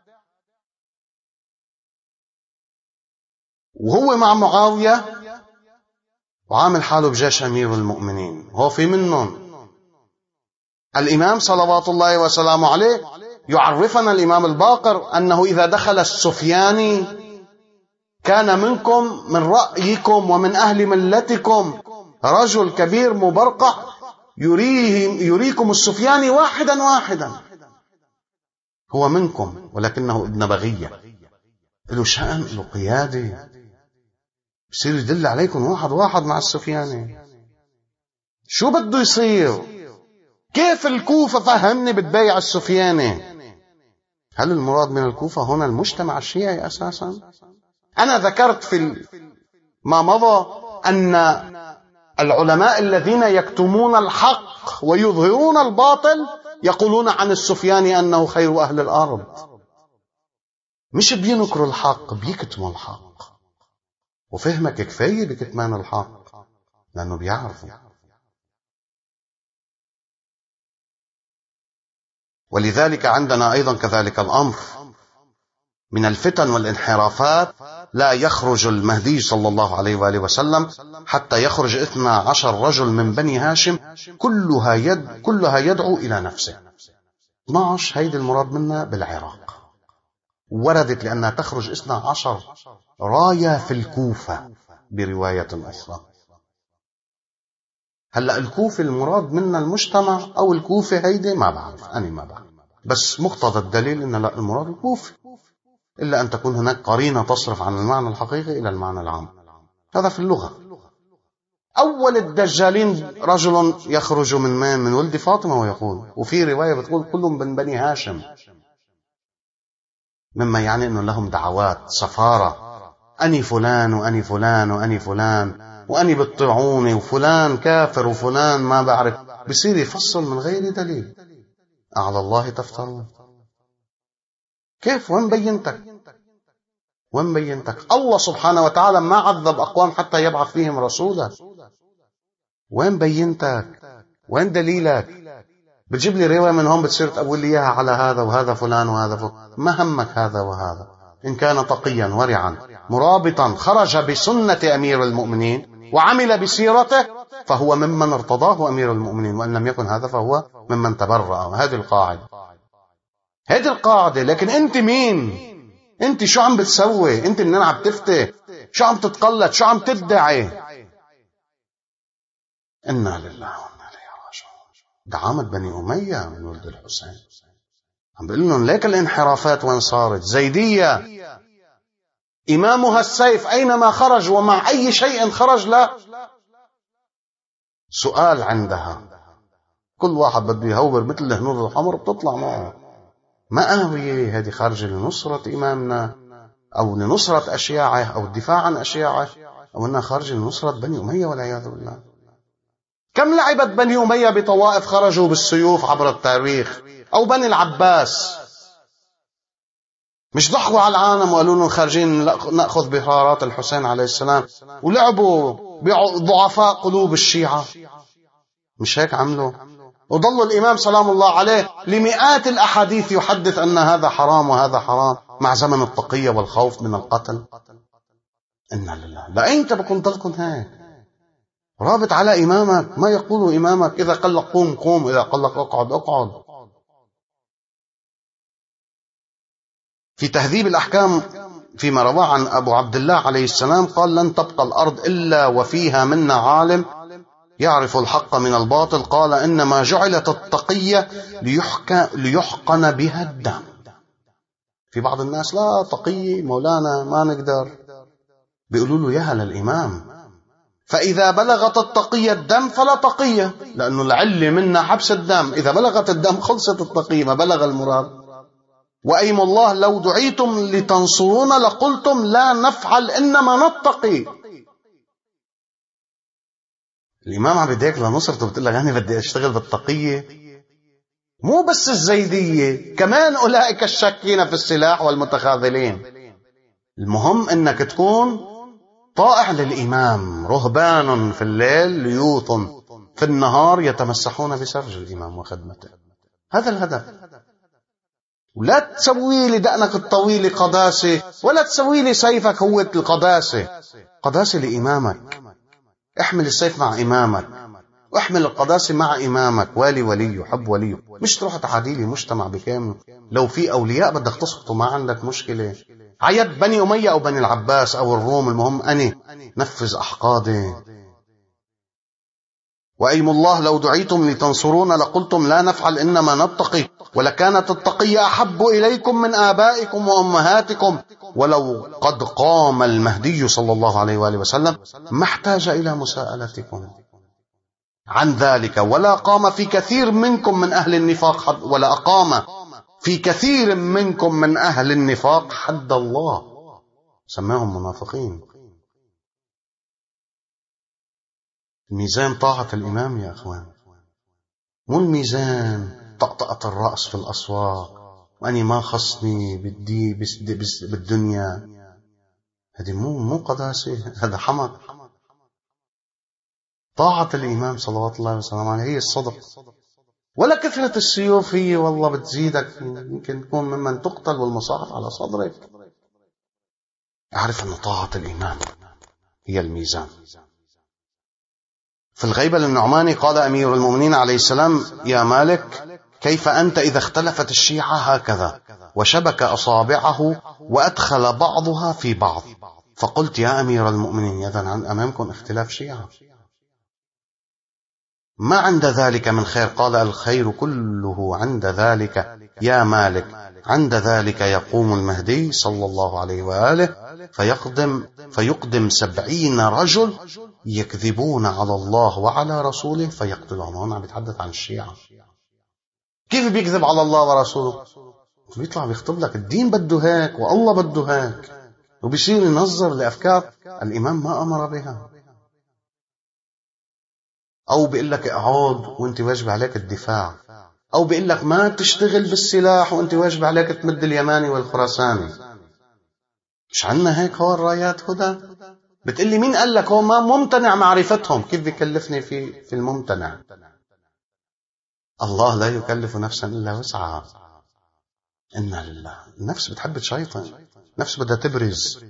وهو مع معاوية وعامل حاله بجيش أمير المؤمنين. هو في منهم الإمام صلوات الله وسلامه عليه يعرفنا الإمام الباقر أنه إذا دخل السفياني كان منكم من رأيكم ومن أهل ملتكم رجل كبير مبرقع يريكم السفياني واحدا واحدا، هو منكم ولكنه ابن بغية، له شأن له قيادة، بصير يدل عليكم واحد واحد مع السفياني. شو بده يصير؟ كيف الكوفة فهمني بتبايع السفياني؟ هل المراد من الكوفة هنا المجتمع الشيعي أساسا؟ أنا ذكرت في ما مضى أن العلماء الذين يكتمون الحق ويظهرون الباطل يقولون عن السفياني أنه خير أهل الأرض. مش بينكروا الحق، بيكتموا الحق، وفهمك كفاية بكتمان الحق لأنه بيعرفوا. ولذلك عندنا أيضا كذلك الأمر من الفتن والانحرافات. لا يخرج المهدي صلى الله عليه وآله وسلم حتى يخرج 12 رجل من بني هاشم كلها يدعو إلى نفسه. 12 هيدي المراد منها بالعراق، وردت لأنها تخرج 12 راية في الكوفة برواية أخرى. هلأ الكوفة المراد منها المجتمع أو الكوفة هيدي ما بعرف، أنا ما بعرف، بس مقتضى الدليل إن لا المراد الكوفة، إلا أن تكون هناك قرينة تصرف عن المعنى الحقيقي إلى المعنى العام. هذا في اللغة. أول الدجالين رجل يخرج من ولد فاطمة ويقول، وفي رواية بتقول كلهم من بني هاشم، مما يعني أنه لهم دعوات سفارة، أني فلان وأني فلان وأني فلان وأني بتطيعوني وفلان كافر وفلان ما بعرف، بصير يفصل من غير دليل. على الله تفترون. كيف؟ وين بينتك؟ وين بينتك؟ الله سبحانه وتعالى ما عذب أقوام حتى يبعث فيهم رسولا. وين بينتك؟ وين دليلك؟ بتجيب لي رواية من هون بتصير تقول لي إياها على هذا وهذا فلان وهذا فلان. ما همك هذا وهذا؟ إن كان تقيا ورعا مرابطا خرج بسنة أمير المؤمنين وعمل بسيرته فهو ممن ارتضاه أمير المؤمنين، وإن لم يكن هذا فهو ممن تبرأ. هذه القاعدة، هذه القاعدة. لكن أنت مين؟ أنت شو عم بتسوي؟ أنت منين عم تفتي؟ شو عم تتقلد؟ شو عم تدعي؟ إنا لله وإنا إليه راجعون. دعامة بني أمية من ولد الحسين. عم بيقول لهم ليك الانحرافات وين صارت. زيدية إمامها السيف أينما خرج ومع أي شيء خرج لا سؤال عندها. كل واحد بده يهور مثل الهنود الحمر بتطلع معه. مآوية هذه خارجة لنصرة إمامنا أو لنصرة أشياعه أو الدفاع عن أشياعه، أو أنها خارجة لنصرة بني أمية والعياذ بالله. كم لعبت بني أمية بطوائف خرجوا بالسيوف عبر التاريخ، أو بني العباس مش ضحكوا على العالم وقالوا لهم خارجين نأخذ بقرارات الحسين عليه السلام، ولعبوا بضعفاء قلوب الشيعة. مش هيك عملوا؟ وظل الإمام سلام الله عليه لمئات الأحاديث يحدث أن هذا حرام وهذا حرام، مع زمن التقية والخوف من القتل. إنا لله. لأين تبقون تلكن هيك؟ رابط على إمامك ما يقوله إمامك. إذا قال لك قوم قوم، إذا قال لك اقعد اقعد. في تهذيب الأحكام فيما رواه عن أبو عبد الله عليه السلام قال: لن تبقى الأرض إلا وفيها منا عالم يعرف الحق من الباطل. قال: إنما جعلت التقية ليحقن بها الدم. في بعض الناس لا تقي مولانا ما نقدر، بيقولوا له يا للإمام. فإذا بلغت التقية الدم فلا تقية، لأنه العلة منا حبس الدم. إذا بلغت الدم خلصت التقية، ما بلغ المراد. وأيم الله لو دعيتم لتنصرون لقلتم لا نفعل إنما نتقي. الإمام عم بديك لنصرته بتقول لك أنا بدي أشتغل بالتقية. مو بس الزيدية، كمان أولئك الشاكين في السلاح والمتخاذلين. المهم أنك تكون طائع للإمام. رهبان في الليل ليوث في النهار يتمسحون بسرج الإمام وخدمته. هذا الهدف. ولا تسوي لي دقنك الطويل قداسة، ولا تسوي لي سيفك هو القداسة. قداسة لإمامك. احمل السيف مع إمامك، واحمل القداسة مع إمامك. والي ولي يحب وليه، مش تروح تعاديلي مجتمع بكامل. لو في أولياء بدك تسقطوا ما عندك مشكلة. عيد بني أمية أو بني العباس أو الروم، المهم أني نفذ أحقادي. وأيم الله لو دعيتم لتنصرون لقلتم لا نفعل إنما نتقي، ولكانت التقية أحب إليكم من آبائكم وأمهاتكم. ولو قد قام المهدي صلى الله عليه وآله وسلم ما احتاج إلى مساءلتكم عن ذلك، ولا قام في كثير منكم من أهل النفاق ولا أقام في كثير منكم من أهل النفاق حد الله، سماهم منافقين. الميزان طاعة الإمام يا أخوان، مو الميزان طقطقة الرأس في الأسواق وأني ما خصني بدي بالدنيا. هذه مو قداسة، هذا حمق. طاعة الإمام صلوات الله وسلامه عليه هي الصدق. ولا كثرة السيوف هي والله بتزيدك، يمكن تكون ممن تقتل والمصاحف على صدرك. أعرف أن طاعة الإمام هي الميزان. في الغيبة للنعماني قال أمير المؤمنين عليه السلام: يا مالك، كيف أنت إذا اختلفت الشيعة هكذا وشبك أصابعه وأدخل بعضها في بعض؟ فقلت: يا أمير المؤمنين، إذن أمامكم اختلاف شيعة، ما عند ذلك من خير؟ قال: الخير كله عند ذلك يا مالك. عند ذلك يقوم المهدي صلى الله عليه وآله فيقدم 70 رجل يكذبون على الله وعلى رسوله فيقتلهم. هنا عم يتحدث عن الشيعة. كيف بيكذب على الله ورسوله؟ بيطلع بيخطب لك الدين بده هيك والله بده هيك، وبيصير ينظر لأفكار الإمام ما أمر بها. أو بيقول لك اقعد وانت واجب عليك الدفاع، أو بيقول لك ما تشتغل بالسلاح وانت واجب عليك تمد اليماني والخراساني. مش عنا هيك هو الرايات هدى؟ بتقلي مين قال لك هو ما ممتنع معرفتهم؟ كيف بيكلفني في الممتنع؟ الله لا يكلف نفسا إلا وسعها. إنا لله. النفس بتحب تشيطن، نفس بدها تبرز.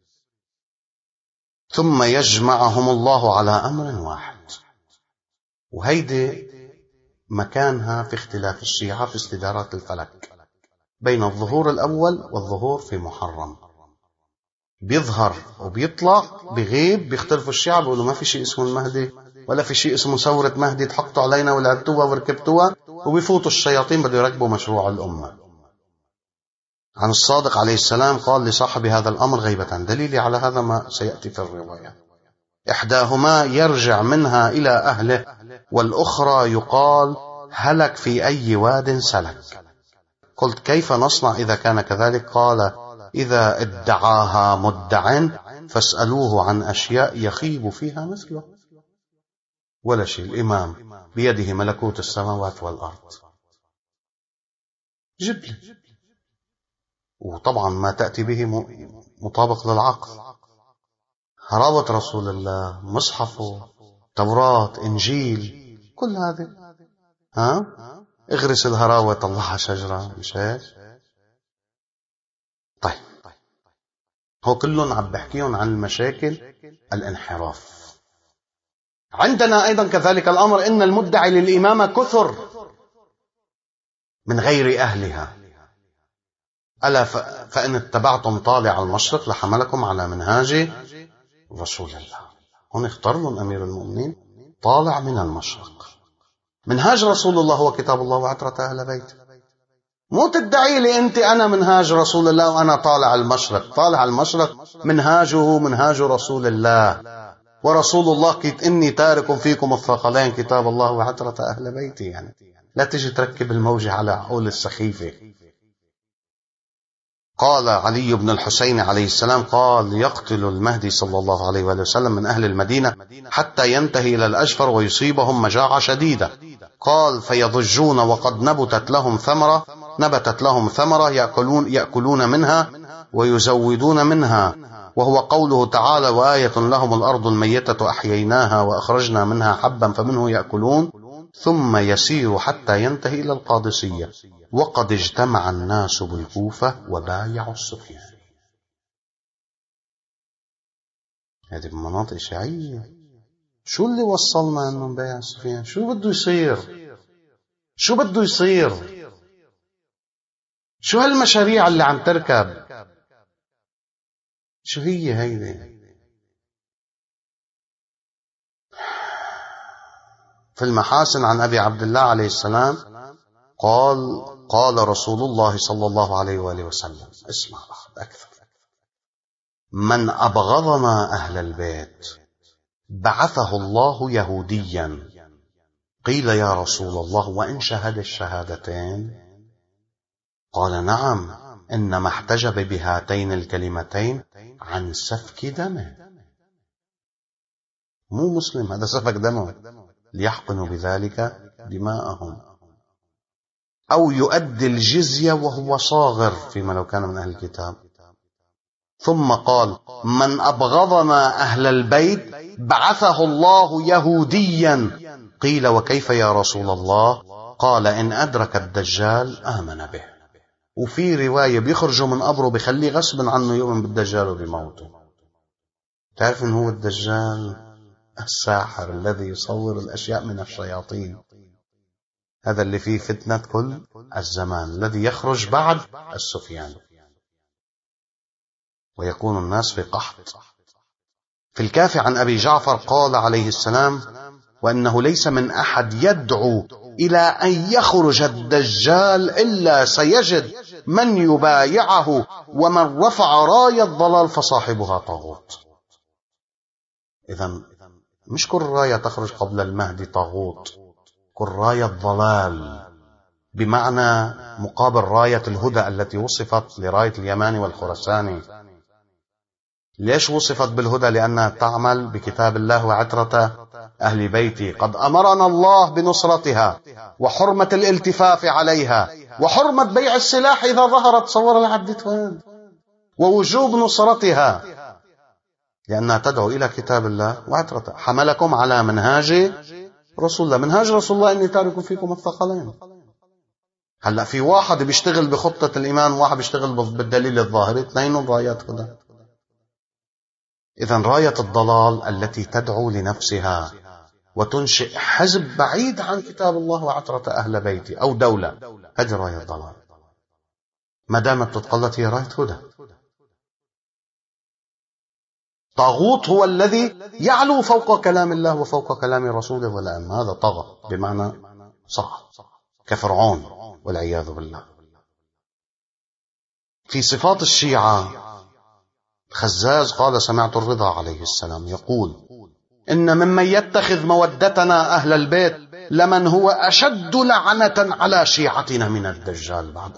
ثم يجمعهم الله على أمر واحد. وهيدي مكانها في اختلاف الشيعة في استدارات الفلك بين الظهور الأول والظهور في محرم. بيظهر وبيطلع بغيب. بيختلفوا الشيعة بيقولوا ما في شيء اسمه المهدي، ولا في شيء اسمه ثورة مهدي تحطوا علينا ولعبتوها وركبتوها، وبيفوتوا الشياطين بده يركبوا مشروع الأمة. عن الصادق عليه السلام قال لصاحب هذا الأمر غيبة، دليلي على هذا ما سيأتي في الرواية: إحداهما يرجع منها إلى أهله، والأخرى يقال هلك في أي واد سلك. قلت: كيف نصنع إذا كان كذلك؟ قال: إذا ادعاها مدع فاسألوه عن أشياء يخيب فيها مثله. ولا شيء، الإمام بيده ملكوت السماوات والأرض، جيب لي. وطبعا ما تأتي به مطابق للعقل. هراوة رسول الله، مصحفه، توراة، إنجيل، كل هذه اغرس الهراوة طلعها شجرة، مش هيك؟ طيب، هو كلهم عم بحكيهم عن المشاكل الانحراف. عندنا أيضا كذلك الأمر، إن المدعي للإمامة كثر من غير أهلها. ألا فإن اتبعتم طالع المشرق لحملكم على منهاج رسول الله. هون اختار لهم أمير المؤمنين طالع من المشرق. منهاج رسول الله هو كتاب الله وعترة أهل بيته. مو تدعي لي أنت أنا منهاج رسول الله وأنا طالع المشرق. طالع المشرق منهاجه منهاج رسول الله، ورسول الله إني تارك فيكم الثقلين كتاب الله وعترة أهل بيتي. يعني لا تجي تركب الموجة على عقول السخيفة. قال علي بن الحسين عليه السلام قال: يقتل المهدي صلى الله عليه وآله وسلم من أهل المدينة حتى ينتهي إلى الأجفر ويصيبهم مجاعة شديدة. قال: فيضجون وقد نبتت لهم ثمرة يأكلون منها ويزودون منها، وهو قوله تعالى: وآية لهم الأرض الميتة أحييناها وأخرجنا منها حبا فمنه يأكلون، ثم يسير حتى ينتهي إلى القادسية، وقد اجتمع الناس بالكوفة وبايعوا السفيان. هذه بمناطق شيعية. شو اللي وصلنا انه نبايع السفيان؟ شو بده يصير؟ شو بده يصير؟ شو هالمشاريع اللي عم تركب؟ شو هي هيدي؟ في المحاسن عن أبي عبد الله عليه السلام قال رسول الله صلى الله عليه وآله وسلم: اسمع أكثر: من أبغضنا أهل البيت بعثه الله يهوديا. قيل: يا رسول الله وإن شهد الشهادتين؟ قال: نعم، إنما احتجب بهاتين الكلمتين عن سفك دمه. مو مسلم، هذا سفك دمه، ليحقنوا بذلك دماءهم، أو يؤدي الجزية وهو صاغر فيما لو كان من أهل الكتاب. ثم قال: من أبغضنا أهل البيت بعثه الله يهوديا. قيل: وكيف يا رسول الله؟ قال: إن أدرك الدجال آمن به. وفي رواية بيخرجوا من قبره بخليه غصبا عنه يؤمن بالدجال وبموته. تعرف إن هو الدجال الساحر الذي يصور الأشياء من الشياطين، هذا اللي فيه فتنة كل الزمان، الذي يخرج بعد السفيان، ويكون الناس في قحط. في الكافي عن أبي جعفر قال عليه السلام: وأنه ليس من أحد يدعو إلى أن يخرج الدجال إلا سيجد من يبايعه، ومن رفع راية الضلال فصاحبها طاغوت. إذن مش كل راية تخرج قبل المهدي طاغوت، كل راية الضلال، بمعنى مقابل راية الهدى التي وصفت لراية اليماني والخرساني. ليش وصفت بالهدى؟ لأنها تعمل بكتاب الله وعترة أهل بيتي. قد أمرنا الله بنصرتها، وحرمة الالتفاف عليها، وحرمة بيع السلاح إذا ظهرت صور العبد وين، ووجوب نصرتها، لأنها تدعو إلى كتاب الله وعترة. حملكم على منهاج رسول الله. منهاج رسول الله: إني تارك فيكم الثقلين. هلأ في واحد بيشتغل بخطة الإيمان، وواحد بيشتغل بالدليل الظاهري، اثنين رايات هدى. إذن راية الضلال التي تدعو لنفسها وتنشئ حزب بعيد عن كتاب الله وعترة أهل بيتي أو دولة، هذه راية الضلال. ما دامت تتقلت هي راية هدى. طاغوت هو الذي يعلو فوق كلام الله وفوق كلام رسوله، ولا أن هذا طغى بمعنى صعد كفرعون والعياذ بالله. في صفات الشيعة خزاز قال: سمعت الرضا عليه السلام يقول: إن ممن يتخذ مودتنا أهل البيت لمن هو أشد لعنة على شيعتنا من الدجال. بعد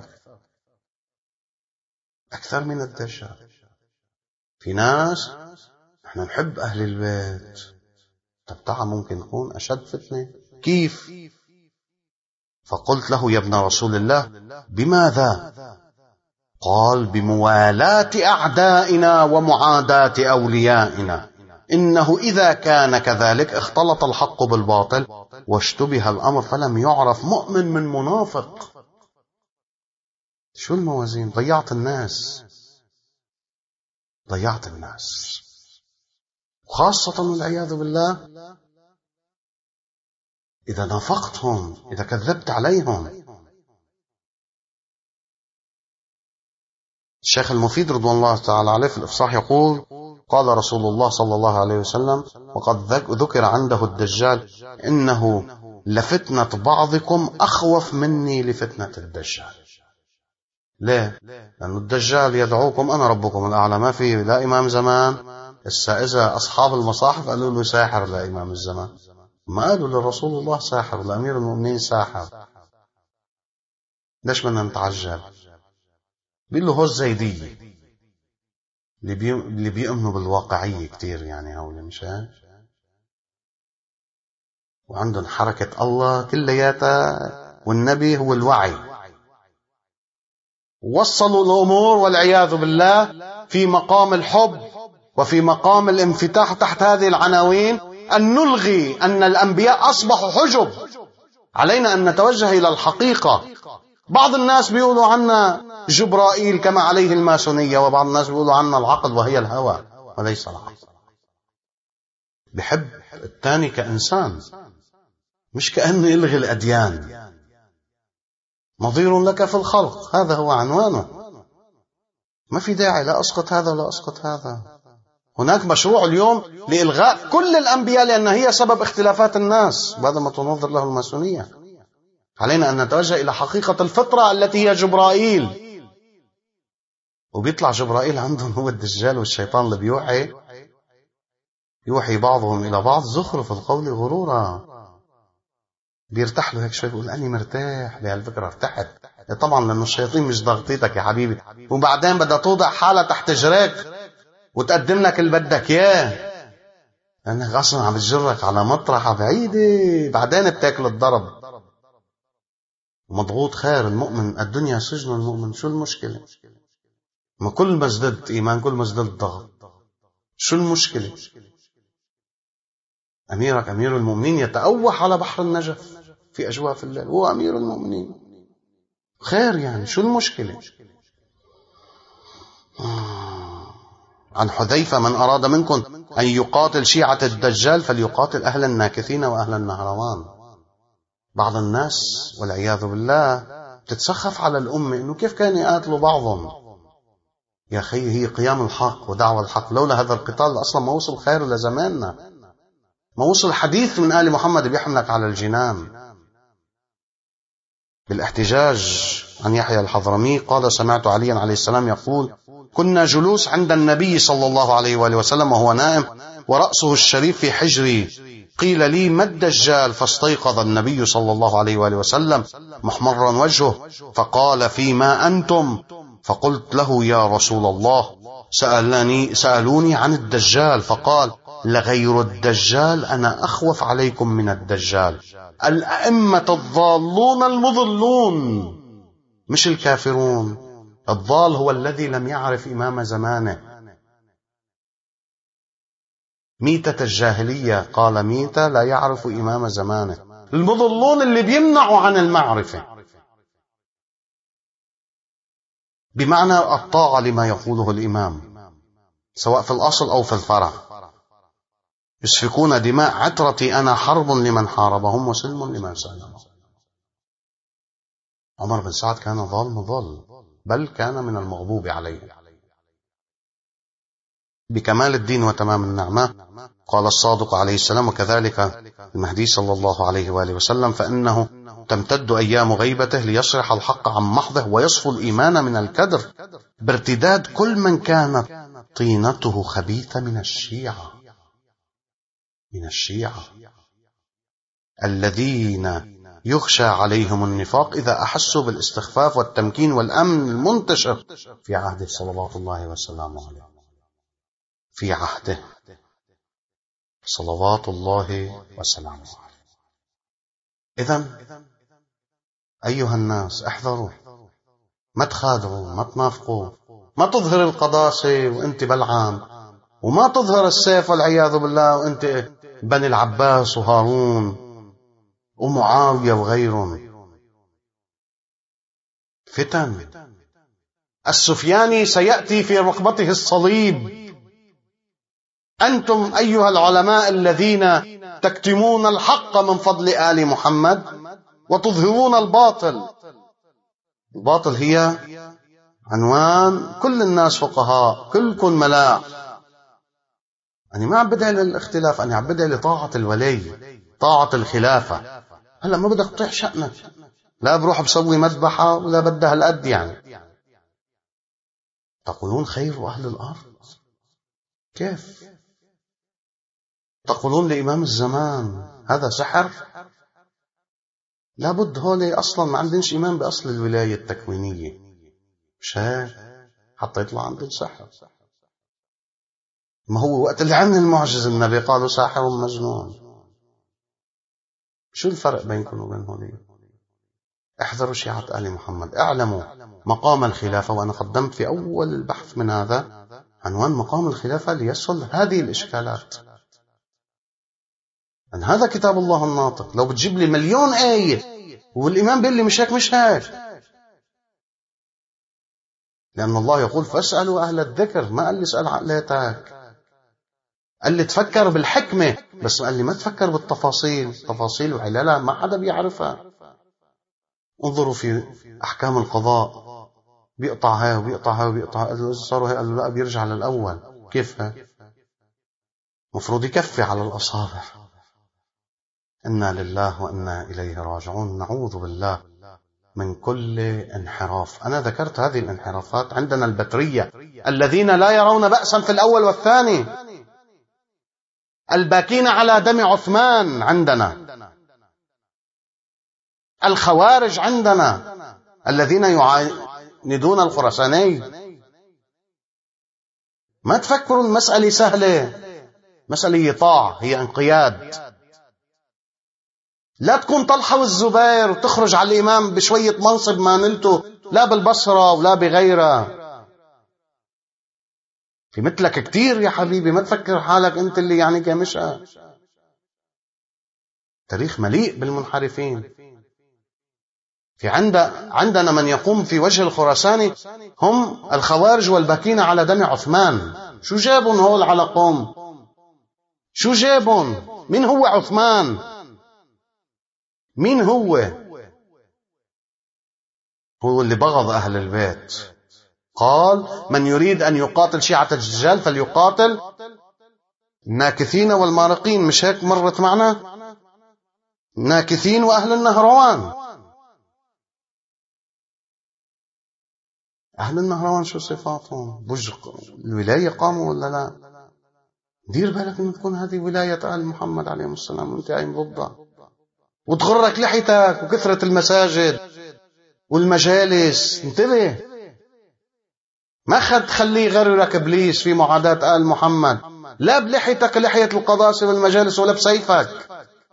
أكثر من الدجال. في ناس احنا نحب أهل البيت، طب تعال ممكن نكون أشد فتنة. كيف؟ فقلت له: يا ابن رسول الله بماذا؟ قال: بموالاة أعدائنا ومعاداة أوليائنا. إنه إذا كان كذلك اختلط الحق بالباطل واشتبه الأمر فلم يعرف مؤمن من منافق. شو الموازين؟ ضيعت الناس، وخاصة والعياذ بالله إذا نافقتهم، إذا كذبت عليهم. الشيخ المفيد رضوان الله تعالى عليه في الإفصاح يقول: قال رسول الله صلى الله عليه وسلم: وقد ذكر عنده الدجال إنه لفتنة بعضكم أخوف مني لفتنة الدجال. ليه؟ لأن الدجال يدعوكم أنا ربكم الأعلى، ما في لا إمام زمان. إذا أصحاب المصاحف قالوا له ساحر لا إمام الزمان، ما قالوا لرسول الله ساحر، لأمير المؤمنين ساحر. ليش بدنا نتعجب؟ بيقول له هو الزيدية اللي بيؤمنوا بالواقعية كتير، يعني هؤلاء مش هيك؟ وعندهم حركة الله كلياتها والنبي هو الوعي. وصلوا الأمور والعياذ بالله في مقام الحب وفي مقام الانفتاح تحت هذه العناوين، أن نلغي أن الأنبياء أصبحوا حجب. علينا أن نتوجه إلى الحقيقة. بعض الناس بيقولوا عنا جبرائيل كما عليه الماسونية، وبعض الناس بيقولوا عنا العقل وهي الهوى وليس العقل. بحب الثاني كإنسان، مش كأنه يلغي الأديان. نظير لك في الخلق، هذا هو عنوانه. ما في داعي لا أسقط هذا ولا أسقط هذا. هناك مشروع اليوم لإلغاء كل الأنبياء لأن هي سبب اختلافات الناس، بعد ما تنظر له الماسونية. علينا أن نتوجه إلى حقيقة الفطرة التي هي جبرائيل. وبيطلع جبرائيل عندهم هو الدجال والشيطان اللي يوحي بعضهم إلى بعض زخرف القول غرورا. بيرتاح له هيك شوي، بيقول أني مرتاح بهالفكرة، ارتحت. طبعا لأنه الشياطين مش ضغطيتك يا حبيبي، وبعدين بدها توضع حالة تحت جريك وتقدم لك اللي بدك إياه، لأنك أصلا عم بتجرك على مطرحة بعيدة، بعدين بتاكل الضرب. مضغوط خير المؤمن، الدنيا سجن المؤمن. شو المشكلة؟ ما كل ما ازددت إيمان كل ما ازددت ضغط. شو المشكلة؟ أميرك أمير المؤمنين يتأوح على بحر النجف في أجواف الليل، هو أمير المؤمنين، خير يعني، شو المشكلة؟ عن حذيفة: من أراد منكم أن يقاتل شيعة الدجال فليقاتل أهل الناكثين وأهل النهروان. بعض الناس والعياذ بالله تتسخف على الأمة إنه كيف كانوا يقاتلوا بعضهم. يا أخي هي قيام الحق ودعوة الحق، لولا هذا القتال أصلا ما وصل خير لزماننا، ما وصل حديث من آل محمد بيحملك على الجنان. بالاحتجاج عن يحيى الحضرمي قال: سمعت عليا عليه السلام يقول: كنا جلوس عند النبي صلى الله عليه وآله وسلم وهو نائم ورأسه الشريف في حجري، قيل لي: ما الدجال؟ فاستيقظ النبي صلى الله عليه وآله وسلم محمرا وجهه فقال: فيما أنتم؟ فقلت له: يا رسول الله سألوني عن الدجال، فقال: لغير الدجال أنا أخوف عليكم من الدجال. الأئمة الضالون المضلون، مش الكافرون. الضال هو الذي لم يعرف إمام زمانه. ميتة الجاهلية، قال: ميتة لا يعرف إمام زمانه. المضلون اللي بيمنعوا عن المعرفة، بمعنى الطاعة لما يقوله الإمام سواء في الأصل أو في الفرع. يسفكون دماء عترتي أنا حرب لمن حاربهم وسلم لمن سلمهم. عمر بن سعد كان ظالم ظل، بل كان من المغضوب عليه. بكمال الدين وتمام النعمة. قال الصادق عليه السلام: وكذلك المهدي صلى الله عليه وآله وسلم، فإنه تمتد أيام غيبته ليصرح الحق عن محضه ويصفو الإيمان من الكدر بارتداد كل من كانت طينته خبيثة من الشيعة الذين يخشى عليهم النفاق إذا أحسوا بالاستخفاف والتمكين والأمن المنتشر في عهده صلوات الله وسلامه عليه، في عهده صلوات الله وسلامه عليه. إذن أيها الناس احذروا، ما تخادعوا، ما تنافقوا، ما تظهر القداسة وانت بلعام، وما تظهر السيف والعياذ بالله وانت بني العباس وهارون ومعاوية وغيرهم. فتن. السفياني سيأتي في رقبته الصليب. أنتم أيها العلماء الذين تكتمون الحق من فضل آل محمد وتظهرون الباطل. الباطل هي عنوان كل الناس فقهاء، كلكم ملاح. أنا ما عم بدعي للاختلاف، أنا عم بدعي لطاعة الولي، طاعة الخلافة. هلا ما بدك تطيح شأنك، لا بروح بسوي مذبحة ولا بدها القد يعني. تقولون خير أهل الأرض؟ كيف تقولون لإمام الزمان هذا سحر؟ لابد هولي أصلا ما عندنش إيمان بأصل الولاية التكوينية، مش هيك حتى يطلع عندهم سحر. ما هو وقت اللي عمل المعجزة النبي قالوا ساحر مجنون. شو الفرق بينكم وبين هولي؟ احذروا شيعة آل محمد، اعلموا مقام الخلافة. وأنا قدمت في أول البحث من هذا عنوان مقام الخلافة ليسهل هذه الإشكالات. أن هذا كتاب الله الناطق، لو بتجيب لي مليون آية والإمام بيقول لي مش هيك مش هيك، لأن الله يقول فاسألوا أهل الذكر، ما قال لي اسأل عقلاتك، قال لي تفكر بالحكمة، بس قال لي ما تفكر بالتفاصيل، تفاصيل وعلالها ما حدا بيعرفها. انظروا في أحكام القضاء، بيقطع هاي وبيقطع هاي وبيقطع هاي، صاروا هاي قالوا لا بيرجع للأول. كيف هاي؟ مفروض يكفي على الأصابع. إنا لله وإنا إليه راجعون. نعوذ بالله من كل انحراف. أنا ذكرت هذه الانحرافات. عندنا البترية الذين لا يرون بأسا في الأول والثاني، الباكين على دم عثمان عندنا، الخوارج عندنا الذين يعاندون الخراساني. ما تفكروا المسألة سهلة، مسألة طاعة، هي انقياد. لا تكون طلحة والزبير وتخرج على الإمام بشوية منصب ما نلته لا بالبصرة ولا بغيرها. في مثلك كتير يا حبيبي، ما تفكر حالك أنت اللي يعني كامشها. تاريخ مليء بالمنحرفين. في عندنا من يقوم في وجه الخراساني هم الخوارج والباكين على دم عثمان. شو جابون هول على قوم؟ شو جابون؟ مين هو عثمان؟ مين هو؟ هو اللي بغض أهل البيت. قال من يريد أن يقاتل شيعة الدجال فليقاتل الناكثين والمارقين. مش هيك مرت معنا؟ ناكثين وأهل النهروان. أهل النهروان شو صفاتهم؟ بوجه الولاية قاموا ولا لا؟ دير بالك من تكون هذه ولاية آل محمد عليه السلام وانت قايم ضدها، وتغرك لحيتك وكثرة المساجد والمجالس. انتبه، ما تخليه يغررك إبليس في معاداة آل محمد، لا بلحيتك لحية القداسة والمجالس ولا بسيفك.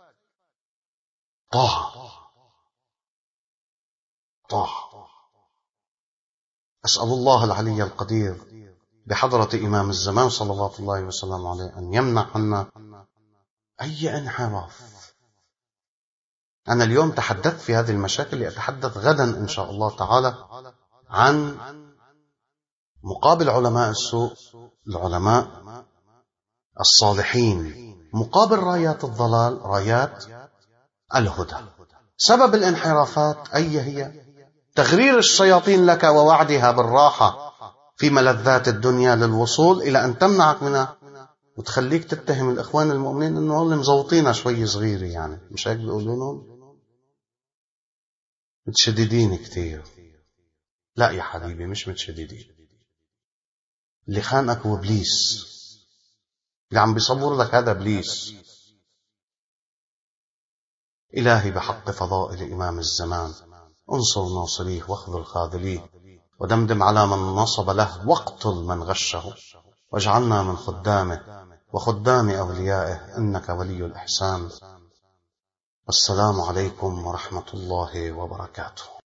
طاعة. أسأل الله العلي القدير بحضرة إمام الزمان صلوات الله وسلامه عليه أن يمنع عنا أي انحراف. أنا اليوم تحدثت في هذه المشاكل، لأتحدث غدا إن شاء الله تعالى عن مقابل علماء السوء، العلماء الصالحين، مقابل رايات الضلال، رايات الهدى. سبب الانحرافات أي هي؟ تغرير الشياطين لك ووعدها بالراحة في ملذات الدنيا للوصول إلى أن تمنعك منها وتخليك تتهم الإخوان المؤمنين إنه والله مزوطينا شوي صغيرة، يعني مش هيك بيقولوا لهم؟ متشددين كتير. لا يا حبيبي، مش متشددين. اللي خانقك هو إبليس، اللي عم بيصور لك هذا إبليس. إلهي بحق فضائل إمام الزمان انصر ناصريه واخذل خاذليه، ودمدم على من نصب له واقتل من غشه، واجعلنا من خدامه وخدام أوليائه إنك ولي الإحسان. والسلام عليكم ورحمة الله وبركاته.